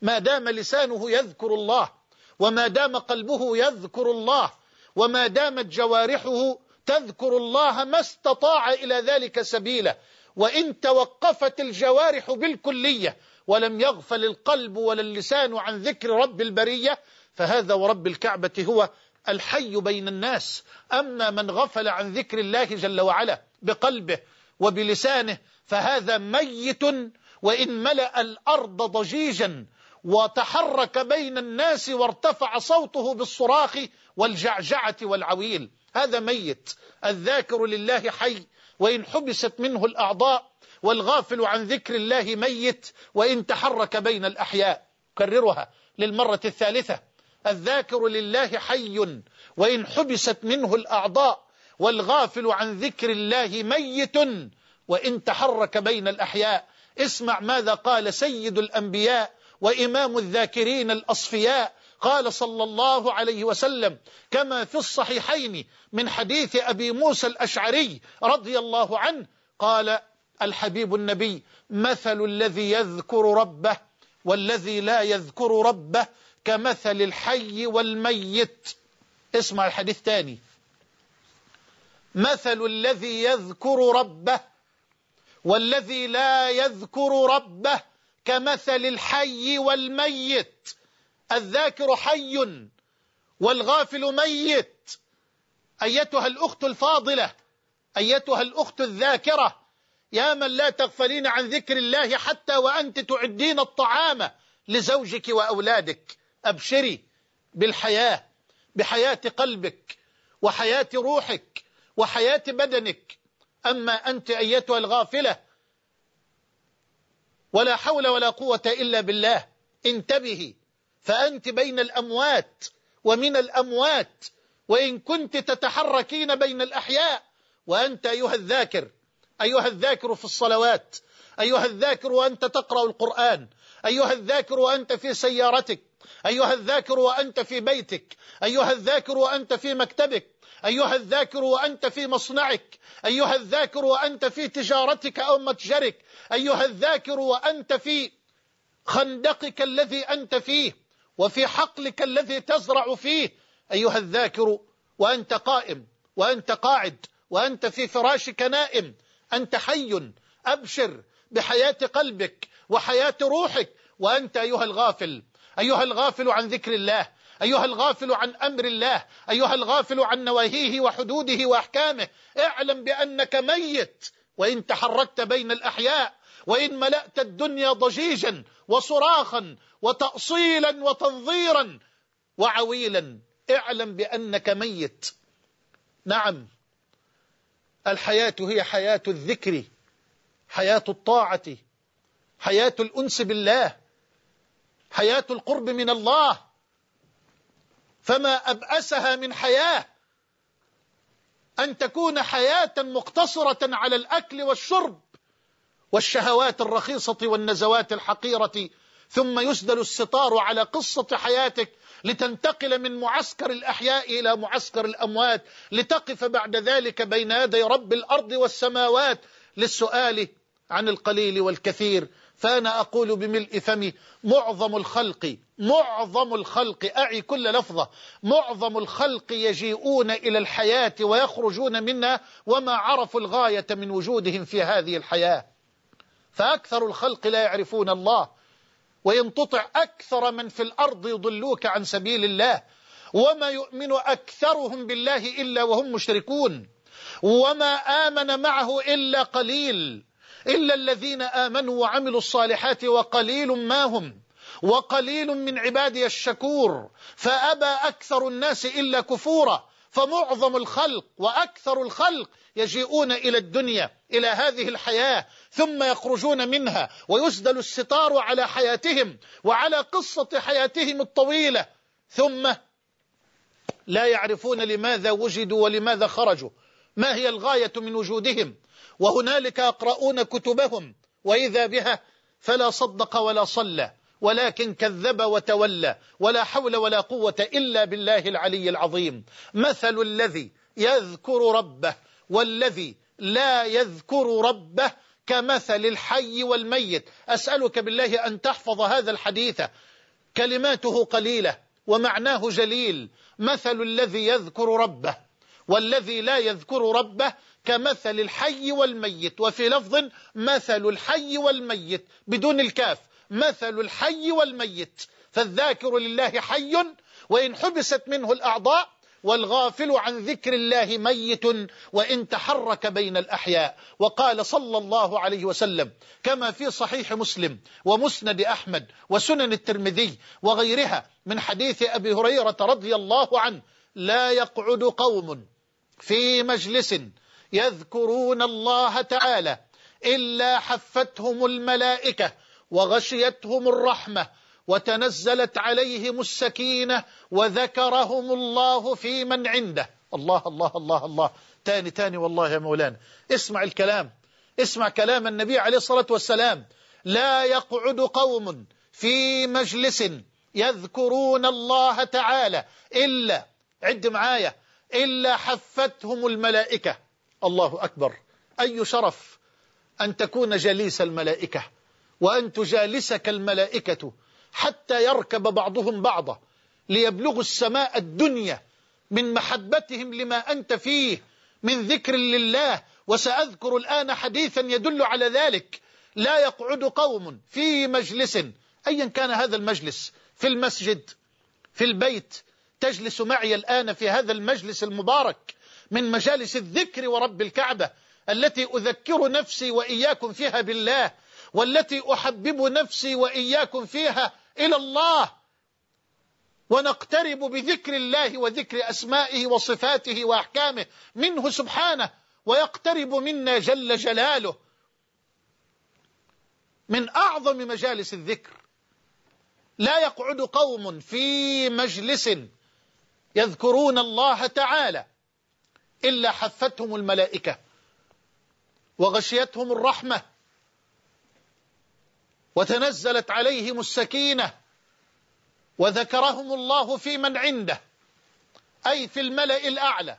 ما دام لسانه يذكر الله، وما دام قلبه يذكر الله، وما دامت جوارحه تذكر الله، ما استطاع إلى ذلك سبيلا. وإن توقفت الجوارح بالكلية ولم يغفل القلب ولا اللسان عن ذكر رب البرية، فهذا ورب الكعبة هو الحي بين الناس. أما من غفل عن ذكر الله جل وعلا بقلبه وبلسانه فهذا ميت، وإن ملأ الأرض ضجيجا وتحرك بين الناس وارتفع صوته بالصراخ والجعجعة والعويل، هذا ميت. الذاكر لله حي وإن حبست منه الأعضاء، والغافل عن ذكر الله ميت وإن تحرك بين الأحياء. كررها للمرة الثالثة: الذاكر لله حي وإن حبست منه الأعضاء، والغافل عن ذكر الله ميت وإن تحرك بين الأحياء. اسمع ماذا قال سيد الأنبياء وإمام الذاكرين الأصفياء، قال صلى الله عليه وسلم كما في الصحيحين من حديث أبي موسى الأشعري رضي الله عنه، قال الحبيب النبي: مثل الذي يذكر ربه والذي لا يذكر ربه كمثل الحي والميت. اسمع الحديث تاني: مثل الذي يذكر ربه والذي لا يذكر ربه كمثل الحي والميت. الذاكر حي والغافل ميت. أيتها الأخت الفاضلة، أيتها الأخت الذاكرة، يا من لا تغفلين عن ذكر الله حتى وأنت تعدين الطعام لزوجك وأولادك، أبشري بالحياة، بحياة قلبك وحياة روحك وحياة بدنك. أما أنت أيتها الغافلة، ولا حول ولا قوة إلا بالله، انتبهي، فأنت بين الأموات ومن الأموات، وإن كنت تتحركين بين الأحياء. وأنت أيها الذاكر، أيها الذاكر في الصلوات، أيها الذاكر وأنت تقرأ القرآن، أيها الذاكر وأنت في سيارتك، أيها الذاكر وأنت في بيتك، أيها الذاكر وأنت في مكتبك، أيها الذاكر وأنت في مصنعك، أيها الذاكر وأنت في تجارتك أو متجرك، أيها الذاكر وأنت في خندقك الذي أنت فيه وفي حقلك الذي تزرع فيه، أيها الذاكر وأنت قائم وأنت قاعد وأنت في فراشك نائم، أنت حي، أبشر بحياة قلبك وحياة روحك. وأنت أيها الغافل، أيها الغافل عن ذكر الله، أيها الغافل عن أمر الله، أيها الغافل عن نواهيه وحدوده وأحكامه، اعلم بأنك ميت وإن تحركت بين الأحياء، وإن ملأت الدنيا ضجيجا وصراخا وتأصيلا وتنظيرا وعويلا، اعلم بأنك ميت. نعم، الحياة هي حياة الذكر، حياة الطاعة، حياة الأنس بالله، حياة القرب من الله. فما أبأسها من حياة أن تكون حياة مقتصرة على الأكل والشرب والشهوات الرخيصة والنزوات الحقيرة، ثم يسدل الستار على قصة حياتك لتنتقل من معسكر الأحياء إلى معسكر الأموات، لتقف بعد ذلك بين يدي رب الأرض والسماوات للسؤال عن القليل والكثير. فأنا أقول بملء فمي: معظم الخلق، أعي كل لفظة، معظم الخلق يجيئون إلى الحياة ويخرجون منها وما عرفوا الغاية من وجودهم في هذه الحياة. فأكثر الخلق لا يعرفون الله، وإن تطع أكثر من في الأرض يضلوك عن سبيل الله، وما يؤمن أكثرهم بالله إلا وهم مشركون، وما آمن معه إلا قليل، إلا الذين آمنوا وعملوا الصالحات وقليل ما هم، وقليل من عبادي الشكور، فأبى أكثر الناس إلا كفورا. فمعظم الخلق وأكثر الخلق يجيئون إلى الدنيا، إلى هذه الحياة، ثم يخرجون منها ويسدل الستار على حياتهم وعلى قصة حياتهم الطويلة، ثم لا يعرفون لماذا وجدوا ولماذا خرجوا، ما هي الغاية من وجودهم. وهنالك يقرؤون كتبهم وإذا بها فلا صدق ولا صلى، ولكن كذب وتولى، ولا حول ولا قوة إلا بالله العلي العظيم. مثل الذي يذكر ربه والذي لا يذكر ربه كمثل الحي والميت. أسألك بالله أن تحفظ هذا الحديث كلماته قليلة ومعناه جليل. مثل الذي يذكر ربه والذي لا يذكر ربه كمثل الحي والميت. وفي لفظ مثل الحي والميت بدون الكاف، مثل الحي والميت. فالذاكر لله حي وإن حبست منه الأعضاء، والغافل عن ذكر الله ميت وإن تحرك بين الأحياء. وقال صلى الله عليه وسلم كما في صحيح مسلم ومسند أحمد وسنن الترمذي وغيرها من حديث أبي هريرة رضي الله عنه: لا يقعد قوم في مجلس يذكرون الله تعالى إلا حفتهم الملائكة وغشيتهم الرحمة وتنزلت عليهم السكينة وذكرهم الله في من عنده. الله الله الله الله. تاني والله يا مولانا، اسمع الكلام، اسمع كلام النبي عليه الصلاة والسلام: لا يقعد قوم في مجلس يذكرون الله تعالى إلا، عد معايا، إلا حفتهم الملائكة. الله أكبر. أي شرف أن تكون جليس الملائكة وأن تجالسك الملائكة حتى يركب بعضهم بعضا ليبلغوا السماء الدنيا من محبتهم لما أنت فيه من ذكر لله. وسأذكر الآن حديثا يدل على ذلك. لا يقعد قوم في مجلس، أيا كان هذا المجلس، في المسجد، في البيت، تجلس معي الآن في هذا المجلس المبارك من مجالس الذكر ورب الكعبة التي أذكر نفسي وإياكم فيها بالله، والتي أحبب نفسي وإياكم فيها إلى الله، ونقترب بذكر الله وذكر أسمائه وصفاته وأحكامه منه سبحانه، ويقترب منا جل جلاله. من أعظم مجالس الذكر. لا يقعد قوم في مجلس يذكرون الله تعالى إلا حفتهم الملائكة وغشيتهم الرحمة وتنزلت عليهم السكينة وذكرهم الله في من عنده، أي في الملأ الأعلى.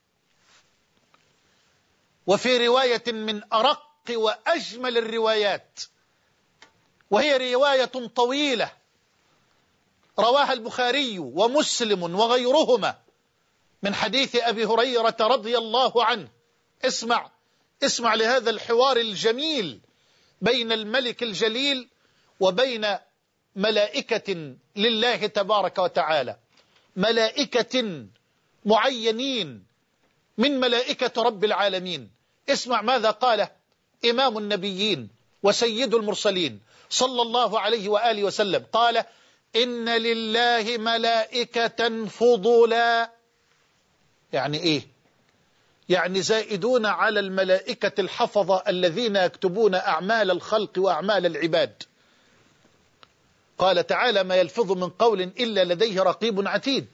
وفي رواية من أرق وأجمل الروايات، وهي رواية طويلة رواها البخاري ومسلم وغيرهما من حديث أبي هريرة رضي الله عنه. اسمع لهذا الحوار الجميل بين الملك الجليل وبين ملائكة لله تبارك وتعالى، ملائكة معينين من ملائكة رب العالمين. اسمع ماذا قال إمام النبيين وسيد المرسلين صلى الله عليه وآله وسلم. قال: إن لله ملائكة فضلا. يعني إيه؟ يعني زائدون على الملائكة الحفظة الذين يكتبون أعمال الخلق وأعمال العباد. قال تعالى: ما يلفظ من قول إلا لديه رقيب عتيد.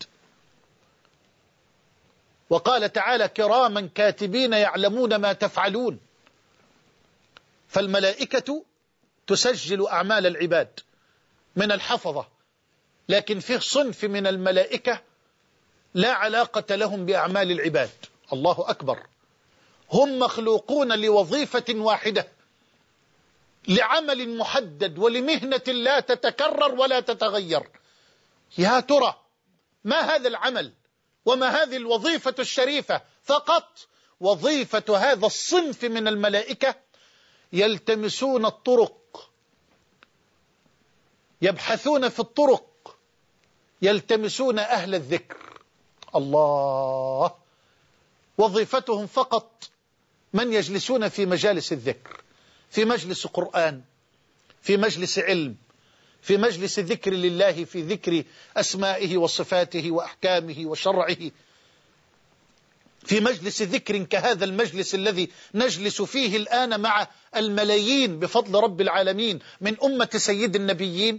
وقال تعالى: كراما كاتبين يعلمون ما تفعلون. فالملائكة تسجل أعمال العباد من الحفظة، لكن فيه صنف من الملائكة لا علاقة لهم بأعمال العباد. الله أكبر. هم مخلوقون لوظيفة واحدة، لعمل محدد ولمهنة لا تتكرر ولا تتغير. يا ترى ما هذا العمل وما هذه الوظيفة الشريفة؟ فقط وظيفة هذا الصنف من الملائكة يلتمسون الطرق، يبحثون في الطرق، يلتمسون أهل الذكر. الله. وظيفتهم فقط من يجلسون في مجالس الذكر، في مجلس قرآن، في مجلس علم، في مجلس ذكر لله، في ذكر أسمائه وصفاته وأحكامه وشرعه، في مجلس ذكر كهذا المجلس الذي نجلس فيه الآن مع الملايين بفضل رب العالمين من أمة سيد النبيين.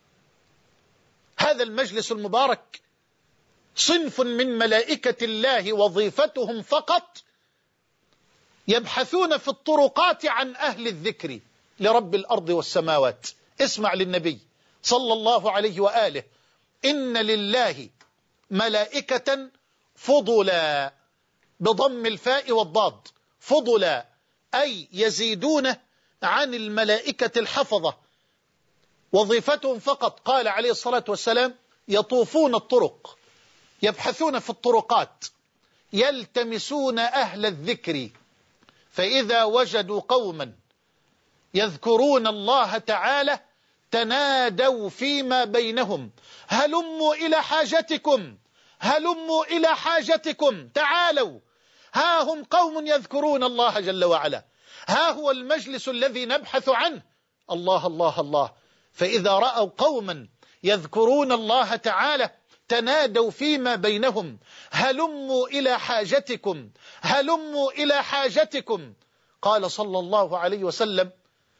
هذا المجلس المبارك صنف من ملائكة الله وظيفتهم فقط يبحثون في الطرقات عن أهل الذكر لرب الأرض والسماوات. اسمع للنبي صلى الله عليه وآله: إن لله ملائكة فضلا، بضم الفاء والضاد، فضلا أي يزيدون عن الملائكة الحفظة وظيفتهم فقط قال عليه الصلاة والسلام يطوفون الطرق، يبحثون في الطرقات، يلتمسون أهل الذكر، فإذا وجدوا قوما يذكرون الله تعالى تنادوا فيما بينهم هلموا إلى حاجتكم، هلموا إلى حاجتكم، تعالوا، ها هم قوم يذكرون الله جل وعلا، ها هو المجلس الذي نبحث عنه. الله الله الله. فإذا رأوا قوما يذكرون الله تعالى تنادوا فيما بينهم هلموا إلى حاجتكم، هلموا إلى حاجتكم. قال صلى الله عليه وسلم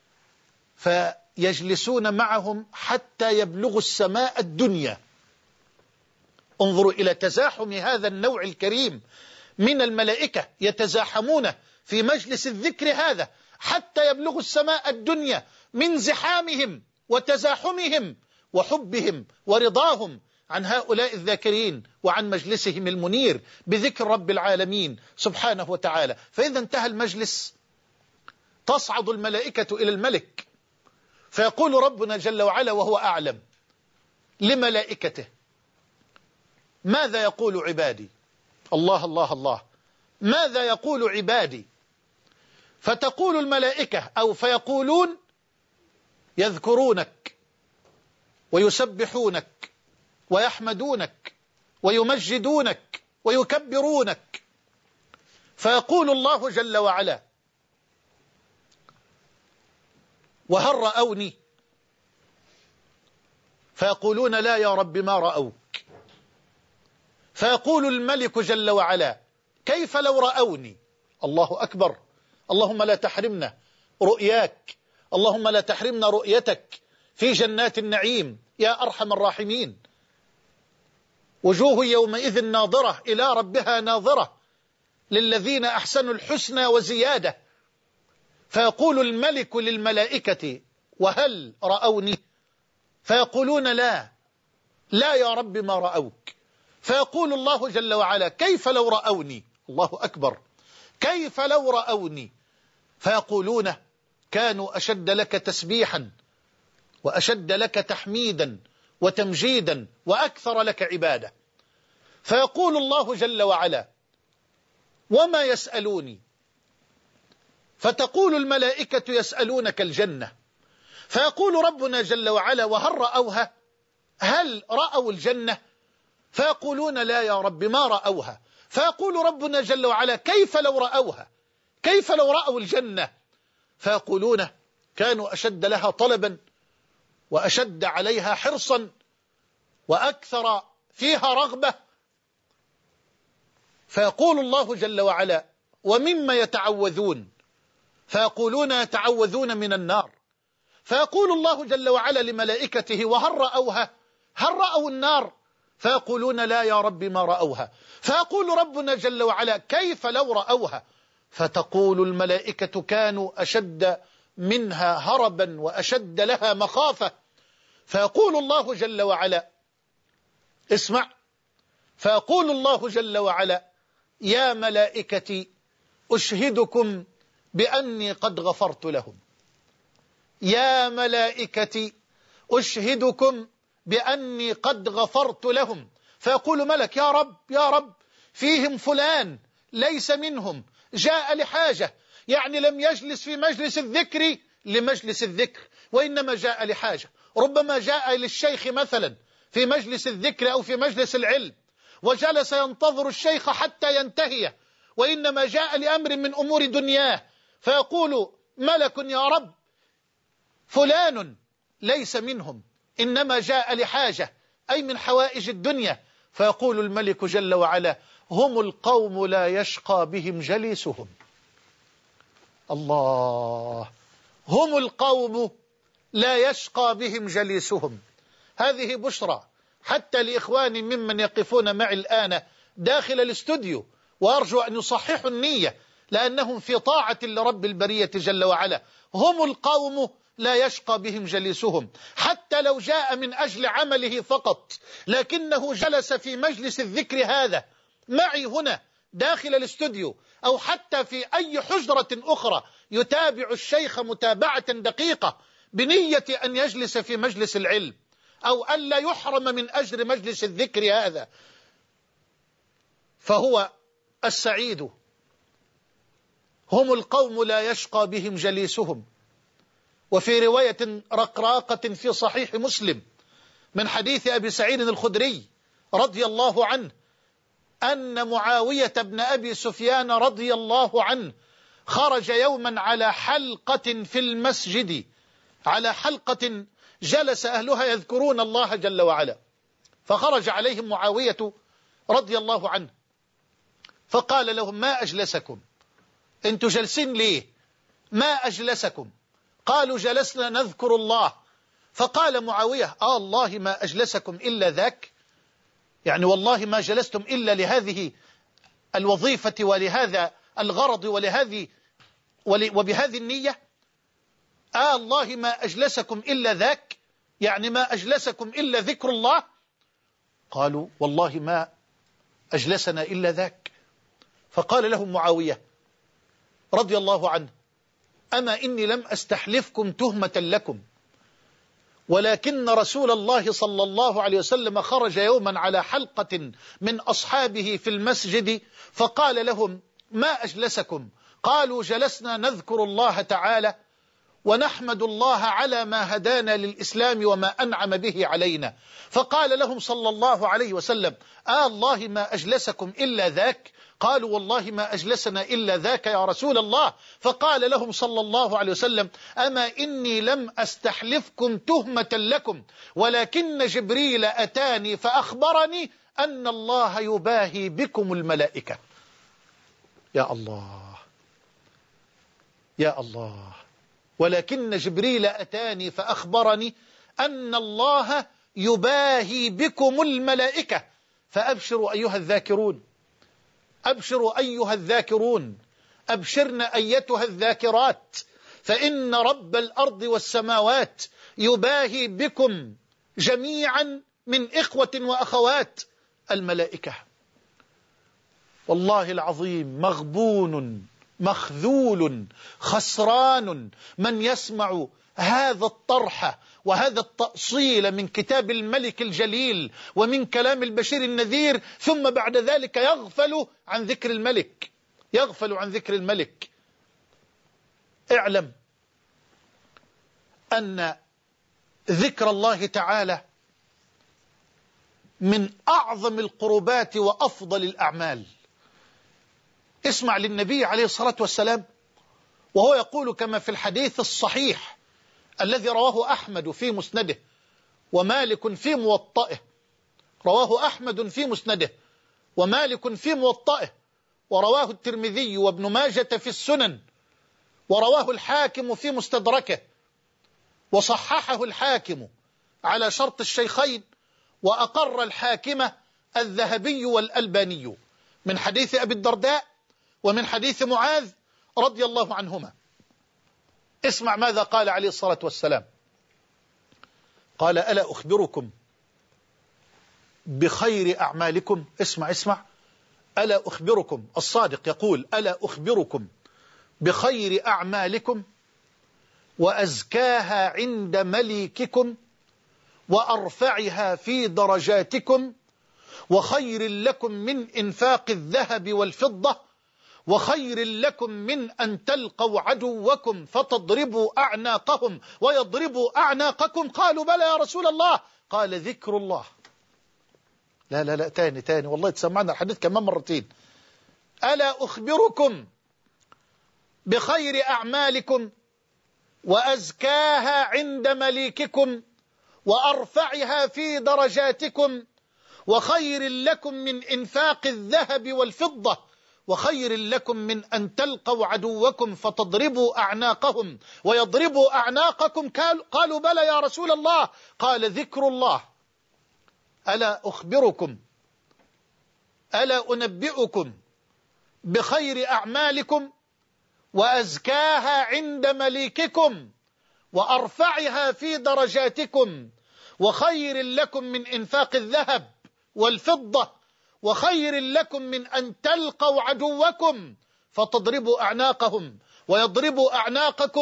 فيجلسون معهم حتى يبلغوا السماء الدنيا. انظروا إلى تزاحم هذا النوع الكريم من الملائكة، يتزاحمون في مجلس الذكر هذا حتى يبلغوا السماء الدنيا من زحامهم وتزاحمهم وحبهم ورضاهم عن هؤلاء الذاكرين وعن مجلسهم المنير بذكر رب العالمين سبحانه وتعالى. فإذا انتهى المجلس تصعد الملائكة إلى الملك، فيقول ربنا جل وعلا وهو أعلم لملائكته ماذا يقول عبادي. الله الله الله. ماذا يقول عبادي؟ فتقول الملائكة أو فيقولون يذكرونك ويسبحونك ويحمدونك ويمجدونك ويكبرونك. فيقول الله جل وعلا وهل رأوني؟ فيقولون لا يا رب ما رأوك. فيقول الملك جل وعلا كيف لو رأوني؟ الله أكبر. اللهم لا تحرمنا رؤياك، اللهم لا تحرمنا رؤيتك في جنات النعيم يا أرحم الراحمين. وجوه يومئذ ناظرة إلى ربها ناظرة للذين أحسنوا الحسنى وزيادة. فيقول الملك للملائكة وهل رأوني؟ فيقولون لا، لا يا رب ما رأوك. فيقول الله جل وعلا كيف لو رأوني؟ الله أكبر. كيف لو رأوني؟ فيقولون كانوا أشد لك تسبيحا وأشد لك تحميدا وتمجيدا وأكثر لك عبادة. فيقول الله جل وعلا وما يسألوني؟ فتقول الملائكة يسألونك الجنة. فيقول ربنا جل وعلا وهل رأوها؟ هل رأوا الجنة؟ فيقولون لا يا رب ما رأوها. فيقول ربنا جل وعلا كيف لو رأوها؟ كيف لو رأوا الجنة؟ فيقولون كانوا أشد لها طلبا وأشد عليها حرصا وأكثر فيها رغبة. فيقول الله جل وعلا ومما يتعوذون؟ فيقولون يتعوذون من النار. فيقول الله جل وعلا لملائكته وهل رأوها؟ هل رأوا النار؟ فيقولون لا يا رب ما رأوها. فيقول ربنا جل وعلا كيف لو رأوها؟ فتقول الملائكة كانوا أشد منها هربا وأشد لها مخافة. فيقول الله جل وعلا اسمع، فيقول الله جل وعلا يا ملائكتي أشهدكم بأني قد غفرت لهم. يا ملائكتي أشهدكم بأني قد غفرت لهم. فيقول ملك يا رب يا رب فيهم فلان ليس منهم، جاء لحاجة، يعني لم يجلس في مجلس الذكر لمجلس الذكر وإنما جاء لحاجة. ربما جاء للشيخ مثلا في مجلس الذكر أو في مجلس العلم وجلس ينتظر الشيخ حتى ينتهي، وإنما جاء لأمر من أمور دنياه. فيقول ملك يا رب فلان ليس منهم إنما جاء لحاجة، أي من حوائج الدنيا. فيقول الملك جل وعلا هم القوم لا يشقى بهم جليسهم. الله، هم القوم لا يشقى بهم جليسهم. هذه بشرى حتى لإخواني ممن يقفون معي الآن داخل الاستوديو، وأرجو أن يصححوا النية لأنهم في طاعة لرب البرية جل وعلا. هم القوم لا يشقى بهم جليسهم، حتى لو جاء من أجل عمله فقط لكنه جلس في مجلس الذكر هذا معي هنا داخل الاستوديو أو حتى في أي حجرة أخرى يتابع الشيخ متابعة دقيقة بنية أن يجلس في مجلس العلم أو ألا يحرم من أجر مجلس الذكر هذا، فهو السعيد. هم القوم لا يشقى بهم جليسهم. وفي رواية رقراقة في صحيح مسلم من حديث أبي سعيد الخدري رضي الله عنه أن معاوية بن أبي سفيان رضي الله عنه خرج يوما على حلقة في المسجد، على حلقة جلس أهلها يذكرون الله جل وعلا، فخرج عليهم معاوية رضي الله عنه فقال لهم: ما أجلسكم؟ أنتوا جلسين ليه؟ ما أجلسكم؟ قالوا: جلسنا نذكر الله. فقال معاوية: الله ما أجلسكم إلا ذاك؟ يعني والله ما جلستم إلا لهذه الوظيفة ولهذا الغرض وبهذه النية؟ الله ما أجلسكم إلا ذاك؟ يعني ما أجلسكم إلا ذكر الله؟ قالوا: والله ما أجلسنا إلا ذاك. فقال لهم معاوية رضي الله عنه: أما إني لم أستحلفكم تهمة لكم، ولكن رسول الله صلى الله عليه وسلم خرج يوما على حلقة من أصحابه في المسجد فقال لهم: ما أجلسكم؟ قالوا: جلسنا نذكر الله تعالى ونحمد الله على ما هدانا للإسلام وما أنعم به علينا. فقال لهم صلى الله عليه وسلم: الله ما أجلسكم إلا ذاك؟ قالوا: والله ما أجلسنا إلا ذاك يا رسول الله. فقال لهم صلى الله عليه وسلم: أما إني لم أستحلفكم تهمة لكم، ولكن جبريل أتاني فأخبرني أن الله يباهي بكم الملائكة. يا الله يا الله. ولكن جبريل أتاني فأخبرني أن الله يباهي بكم الملائكة. فأبشروا أيها الذاكرون، أبشروا أيها الذاكرون، أبشرن أيتها الذاكرات، فإن رب الأرض والسماوات يباهي بكم جميعا من إخوة وأخوات الملائكة. والله العظيم مغبون مخذول خسران من يسمع هذا الطرح وهذا التأصيل من كتاب الملك الجليل ومن كلام البشير النذير، ثم بعد ذلك يغفل عن ذكر الملك، يغفل عن ذكر الملك. اعلم أن ذكر الله تعالى من أعظم القربات وأفضل الأعمال. اسمع للنبي عليه الصلاة والسلام وهو يقول كما في الحديث الصحيح الذي رواه أحمد في مسنده ومالك في موطئه، رواه أحمد في مسنده ومالك في موطئه، ورواه الترمذي وابن ماجة في السنن، ورواه الحاكم في مستدركه، وصححه الحاكم على شرط الشيخين، وأقر الحاكمة الذهبي والألباني من حديث أبي الدرداء ومن حديث معاذ رضي الله عنهما. اسمع ماذا قال عليه الصلاة والسلام. قال: ألا أخبركم بخير أعمالكم؟ اسمع ألا أخبركم، الصادق يقول: ألا أخبركم بخير أعمالكم وأزكاها عند مليككم وأرفعها في درجاتكم وخير لكم من إنفاق الذهب والفضة وخير لكم من أن تلقوا عدوكم فتضربوا أعناقهم ويضربوا أعناقكم؟ قالوا: بلى يا رسول الله. قال: ذكر الله. لا تاني والله تسمعنا الحديث كمان مرتين. ألا أخبركم بخير أعمالكم وأزكاها عند مليككم وأرفعها في درجاتكم وخير لكم من إنفاق الذهب والفضة وخير لكم من أن تلقوا عدوكم فتضربوا أعناقهم ويضربوا أعناقكم؟ قالوا: بلى يا رسول الله. قال: ذكر الله. ألا أخبركم، ألا أنبئكم بخير أعمالكم وأزكاها عند مليككم وأرفعها في درجاتكم وخير لكم من إنفاق الذهب والفضة وخير لكم من أن تلقوا عدوكم فتضربوا أعناقهم ويضربوا أعناقكم؟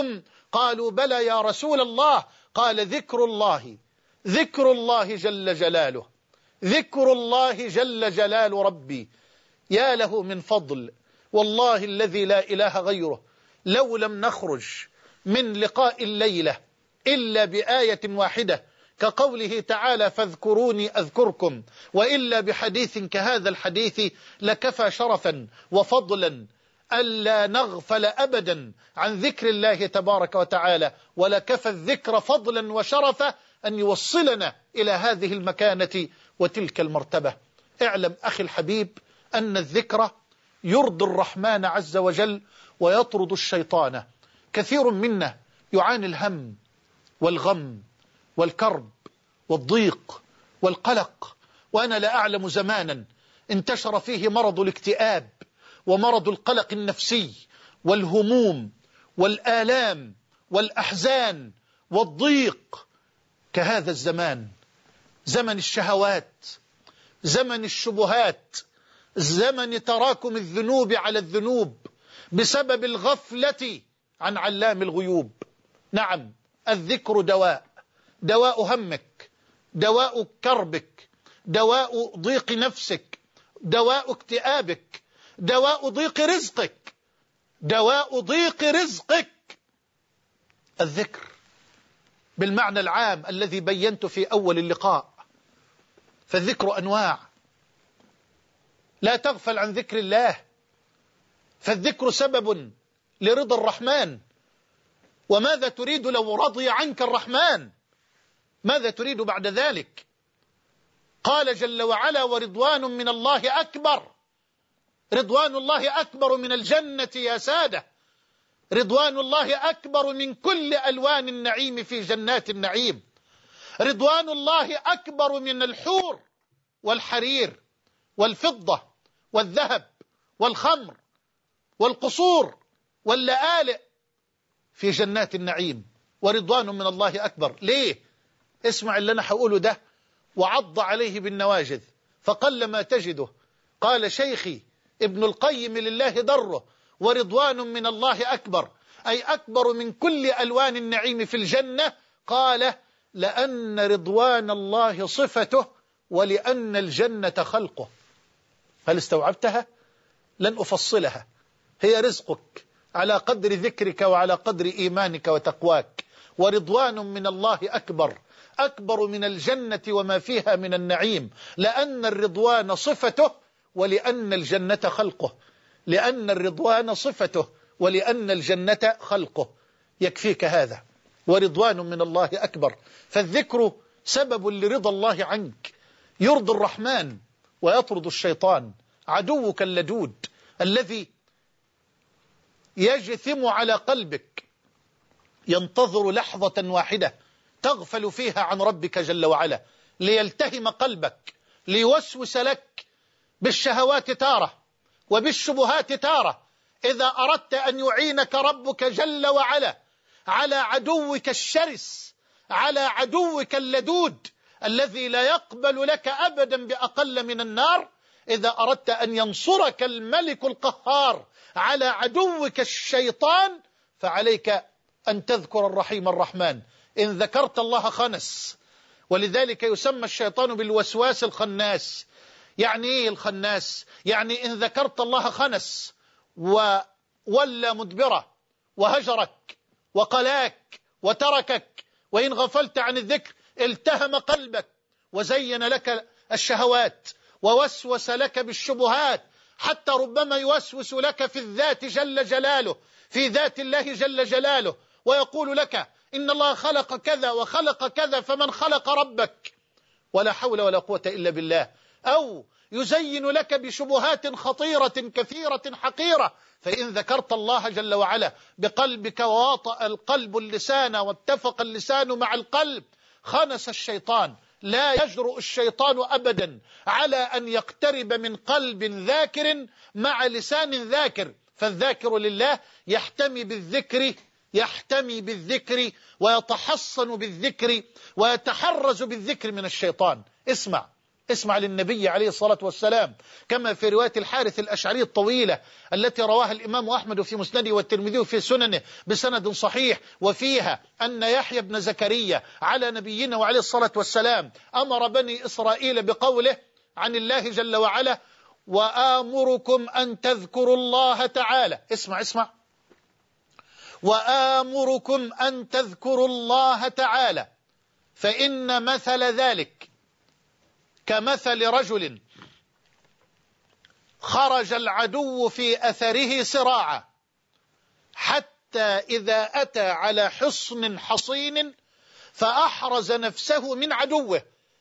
قالوا بلى يا رسول الله. قال ذكر الله، ذكر الله جل جلاله، ذكر الله جل جلال ربي. يا له من فضل، والله الذي لا إله غيره. لو لم نخرج من لقاء الليلة إلا بآية واحدة كقوله تعالى فاذكروني أذكركم، وإلا بحديث كهذا الحديث لكفى شرفا وفضلا ألا نغفل أبدا عن ذكر الله تبارك وتعالى، ولكفى الذكر فضلا وشرفا أن يوصلنا إلى هذه المكانة وتلك المرتبة. اعلم أخي الحبيب أن الذكر يرضي الرحمن عز وجل ويطرد الشيطان. كثير منا يعاني الهم والغم والكرب والضيق والقلق، وأنا لا أعلم زمانا انتشر فيه مرض الاكتئاب ومرض القلق النفسي والهموم والآلام والأحزان والضيق كهذا الزمان، زمن الشهوات، زمن الشبهات، زمن تراكم الذنوب على الذنوب بسبب الغفلة عن علام الغيوب. نعم، الذكر دواء، دواء همك، دواء كربك، دواء ضيق نفسك، دواء اكتئابك، دواء ضيق رزقك، دواء ضيق رزقك. الذكر بالمعنى العام الذي بينت في أول اللقاء. فالذكر أنواع، لا تغفل عن ذكر الله، فالذكر سبب لرضا الرحمن. وماذا تريد لو رضي عنك الرحمن؟ ماذا تريد بعد ذلك؟ قال جل وعلا ورضوان من الله أكبر. رضوان الله أكبر من الجنة يا سادة، رضوان الله أكبر من كل ألوان النعيم في جنات النعيم، رضوان الله أكبر من الحور والحرير والفضة والذهب والخمر والقصور واللآلئ في جنات النعيم. ورضوان من الله أكبر. ليه؟ اسمع اللي أنا هقوله ده وعض عليه بالنواجذ فقل ما تجده. قال شيخي ابن القيم لله دره ورضوان من الله أكبر، أي أكبر من كل ألوان النعيم في الجنة. قال لأن رضوان الله صفته ولأن الجنة خلقه. هل استوعبتها؟ لن أفصلها. هي رزقك على قدر ذكرك وعلى قدر إيمانك وتقواك. ورضوان من الله أكبر، أكبر من الجنة وما فيها من النعيم، لأن الرضوان صفته ولأن الجنة خلقه. لأن الرضوان صفته ولأن الجنة خلقه. يكفيك هذا. ورضوان من الله أكبر. فالذكر سبب لرضا الله عنك، يرضي الرحمن ويطرد الشيطان عدوك اللدود الذي يجثم على قلبك، ينتظر لحظة واحدة تغفل فيها عن ربك جل وعلا ليلتهم قلبك، ليوسوس لك بالشهوات تارة وبالشبهات تارة. إذا أردت أن يعينك ربك جل وعلا على عدوك الشرس، على عدوك اللدود الذي لا يقبل لك أبدا بأقل من النار، إذا أردت أن ينصرك الملك القهار على عدوك الشيطان، فعليك أن تذكر الرحيم الرحمن. إن ذكرت الله خنس، ولذلك يسمى الشيطان بالوسواس الخناس. يعني إيه الخناس؟ يعني إن ذكرت الله خنس وولى مدبرة وهجرك وقلاك وتركك. وإن غفلت عن الذكر التهم قلبك وزين لك الشهوات ووسوس لك بالشبهات، حتى ربما يوسوس لك في الذات جل جلاله، في ذات الله جل جلاله، ويقول لك إن الله خلق كذا وخلق كذا فمن خلق ربك، ولا حول ولا قوة إلا بالله. أو يزين لك بشبهات خطيرة كثيرة حقيرة. فإن ذكرت الله جل وعلا بقلبك وواطأ القلب اللسان واتفق اللسان مع القلب، خنس الشيطان. لا يجرؤ الشيطان أبدا على أن يقترب من قلب ذاكر مع لسان ذاكر. فالذاكر لله يحتمي بالذكر، يحتمي بالذكر ويتحصن بالذكر ويتحرز بالذكر من الشيطان. اسمع، اسمع للنبي عليه الصلاة والسلام، كما في رواية الحارث الأشعري الطويلة التي رواها الإمام أحمد في مسنده والترمذي في سننه بسند صحيح، وفيها أن يحيى بن زكريا على نبينا وعليه الصلاة والسلام أمر بني إسرائيل بقوله عن الله جل وعلا: وآمركم أن تذكروا الله تعالى. اسمع وآمركم أن تذكروا الله تعالى فإن مثل ذلك كمثل رجل خرج العدو في أثره سراعا حتى إذا أتى على حصن حصين فأحرز نفسه من عدوه،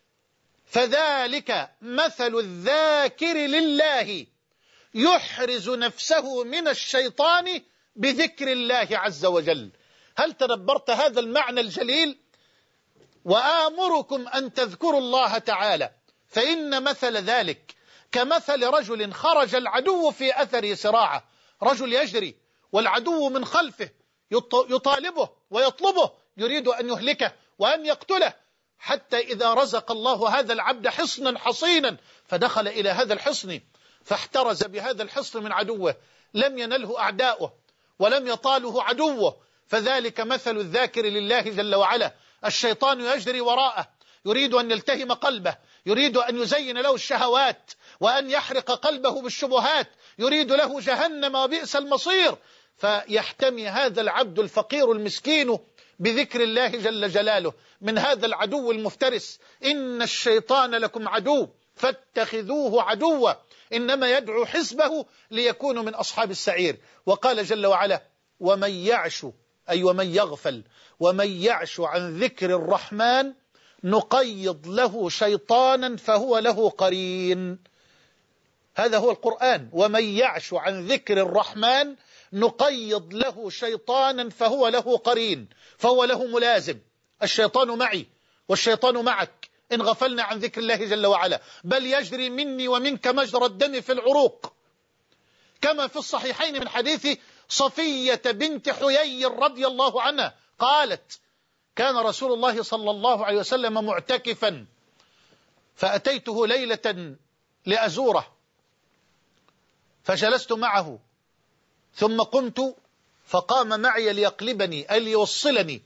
فذلك مثل الذاكر لله يحرز نفسه من الشيطان بذكر الله عز وجل. هل تدبرت هذا المعنى الجليل؟ وآمركم أن تذكروا الله تعالى فإن مثل ذلك كمثل رجل خرج العدو في أثره سراعة، رجل يجري والعدو من خلفه يطالبه ويطلبه، يريد أن يهلكه وأن يقتله، حتى إذا رزق الله هذا العبد حصنا حصينا فدخل إلى هذا الحصن فاحترز بهذا الحصن من عدوه، لم ينله أعداؤه ولم يطاله عدوه، فذلك مثل الذاكر لله جل وعلا. الشيطان يجري وراءه، يريد أن يلتهم قلبه، يريد أن يزين له الشهوات وأن يحرق قلبه بالشبهات، يريد له جهنم وبئس المصير، فيحتمي هذا العبد الفقير المسكين بذكر الله جل جلاله من هذا العدو المفترس. إن الشيطان لكم عدو فاتخذوه عدوا إنما يدعو حزبه ليكونوا من أصحاب السعير. وقال جل وعلا: ومن يعش، أي ومن يغفل، ومن يعش عن ذكر الرحمن نقيض له شيطانا فهو له قرين. هذا هو القرآن: ومن يعش عن ذكر الرحمن نقيض له شيطانا فهو له قرين، فهو له ملازم. الشيطان معي والشيطان معك إن غفلنا عن ذكر الله جل وعلا، بل يجري مني ومنك مجرى الدم في العروق، كما في الصحيحين من حديث صفية بنت حيي رضي الله عنها قالت: كان رسول الله صلى الله عليه وسلم معتكفا فأتيته ليلة لأزوره فجلست معه ثم قمت فقام معي ليقلبني أي ليوصلني.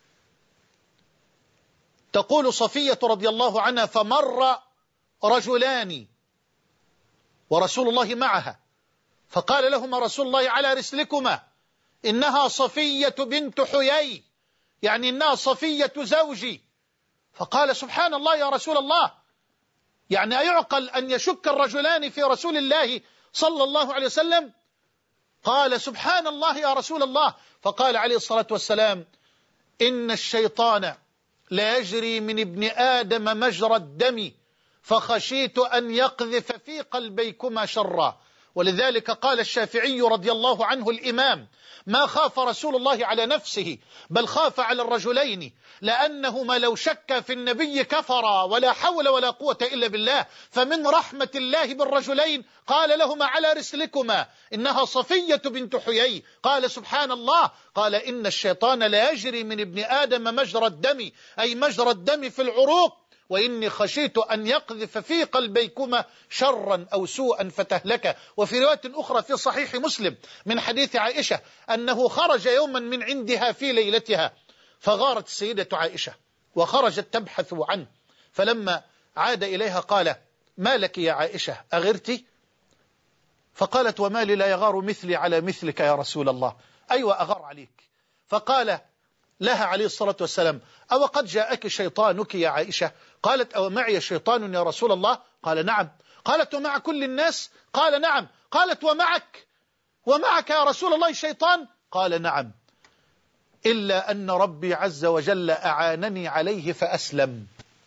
تقول صفية رضي الله عنها: فمر رجلان ورسول الله معها فقال لهما رسول الله: على رسلكما إنها صفية بنت حيي، يعني إنها صفية زوجي. فقال: سبحان الله يا رسول الله، يعني أيعقل أن يشك الرجلان في رسول الله صلى الله عليه وسلم؟ قال: سبحان الله يا رسول الله. فقال عليه الصلاة والسلام: إن الشيطان لا يجري من ابن آدم مجرى الدم فخشيت أن يقذف في قلبيكما شرا. ولذلك قال الشافعي رضي الله عنه الإمام: ما خاف رسول الله على نفسه بل خاف على الرجلين، لأنهما لو شك في النبي كفرا ولا حول ولا قوة إلا بالله، فمن رحمة الله بالرجلين قال لهما: على رسلكما إنها صفية بنت حيي. قال: سبحان الله. قال: إن الشيطان لا يجري من ابن آدم مجرى الدم، أي مجرى الدم في العروق، وإني خشيت أن يقذف في قلبيكما شرا أو سوءا فتهلك. وفي رواية أخرى في صحيح مسلم من حديث عائشة أنه خرج يوما من عندها في ليلتها فغارت السيدة عائشة وخرجت تبحث عنه، فلما عاد إليها قال: ما لك يا عائشة أغرت؟ فقالت: وما لي لا يغار مثلي على مثلك يا رسول الله. أيوة أغار عليك. فقال لها عليه الصلاة والسلام: أو قد جاءك شيطانك يا عائشة؟ قالت: أو معي شيطان يا رسول الله؟ قال: نعم. قالت: ومع كل الناس؟ قال: نعم. قالت: ومعك يا رسول الله شيطان؟ قال: نعم، إلا أن ربي عز وجل أعانني عليه فأسلم.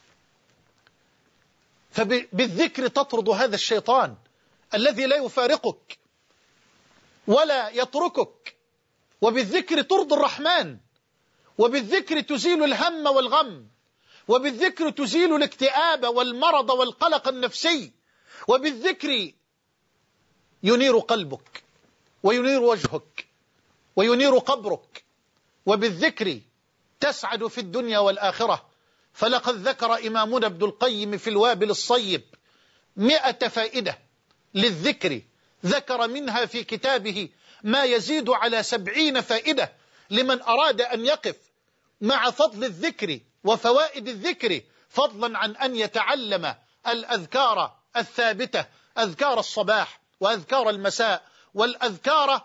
فبالذكر تطرد هذا الشيطان الذي لا يفارقك ولا يتركك، وبالذكر ترضي الرحمن، وبالذكر تزيل الهم والغم، وبالذكر تزيل الاكتئاب والمرض والقلق النفسي، وبالذكر ينير قلبك وينير وجهك وينير قبرك، وبالذكر تسعد في الدنيا والآخرة، فلقد ذكر إمامنا ابن القيم في الوابل الصيب 100 فائدة للذكر، ذكر منها في كتابه ما يزيد على 70 فائدة لمن أراد أن يقف مع فضل الذكر وفوائد الذكر، فضلا عن أن يتعلم الأذكار الثابتة، أذكار الصباح وأذكار المساء والأذكار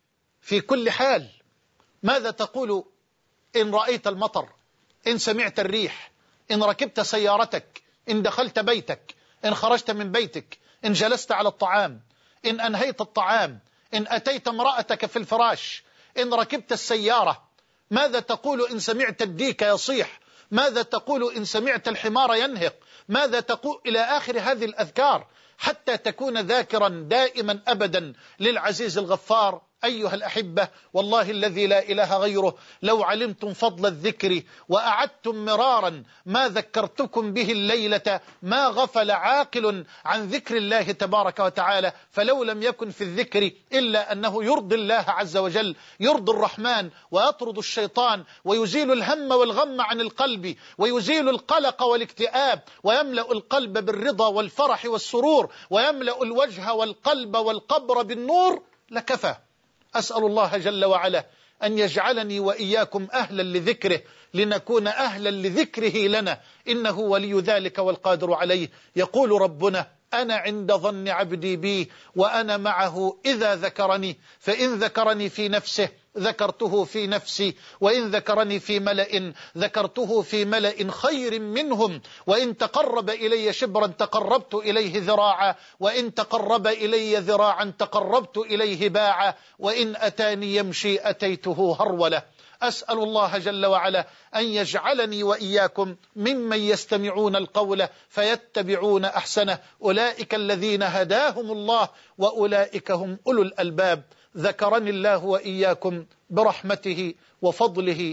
في كل حال. ماذا تقول إن رأيت المطر، إن سمعت الريح، إن ركبت سيارتك، إن دخلت بيتك، إن خرجت من بيتك، إن جلست على الطعام، إن أنهيت الطعام، إن أتيت امرأتك في الفراش، إن ركبت السيارة؟ ماذا تقول إن سمعت الديك يصيح؟ ماذا تقول إن سمعت الحمار ينهق؟ ماذا تقول إلى آخر هذه الأذكار حتى تكون ذاكرا دائما أبدا للعزيز الغفار. أيها الأحبة، والله الذي لا إله غيره، لو علمتم فضل الذكر وأعدتم مرارا ما ذكرتكم به الليلة ما غفل عاقل عن ذكر الله تبارك وتعالى. فلو لم يكن في الذكر إلا أنه يرضي الله عز وجل، يرضي الرحمن ويطرد الشيطان ويزيل الهم والغم عن القلب ويزيل القلق والاكتئاب ويملأ القلب بالرضا والفرح والسرور ويملأ الوجه والقلب والقبر بالنور لكفى. أسأل الله جل وعلا أن يجعلني وإياكم أهلا لذكره لنكون أهلا لذكره لنا، إنه ولي ذلك والقادر عليه. يقول ربنا: أنا عند ظن عبدي بي وأنا معه إذا ذكرني، فإن ذكرني في نفسه ذكرته في نفسي، وإن ذكرني في ملأ ذكرته في ملأ خير منهم، وإن تقرب إلي شبرا تقربت إليه ذراعا، وإن تقرب إلي ذراعا تقربت إليه باعا، وإن أتاني يمشي أتيته هرولة. أسأل الله جل وعلا أن يجعلني وإياكم ممن يستمعون القول فيتبعون أحسنه، أولئك الذين هداهم الله وأولئك هم أولو الألباب. ذكرني الله وإياكم برحمته وفضله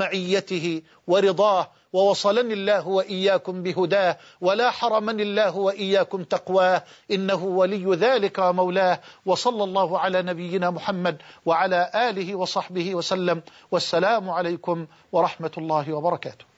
ومعيته ورضاه، ووصلني الله وإياكم بهداه، ولا حرمني الله وإياكم تقواه، إنه ولي ذلك ومولاه. وصلى الله على نبينا محمد وعلى آله وصحبه وسلم، والسلام عليكم ورحمة الله وبركاته.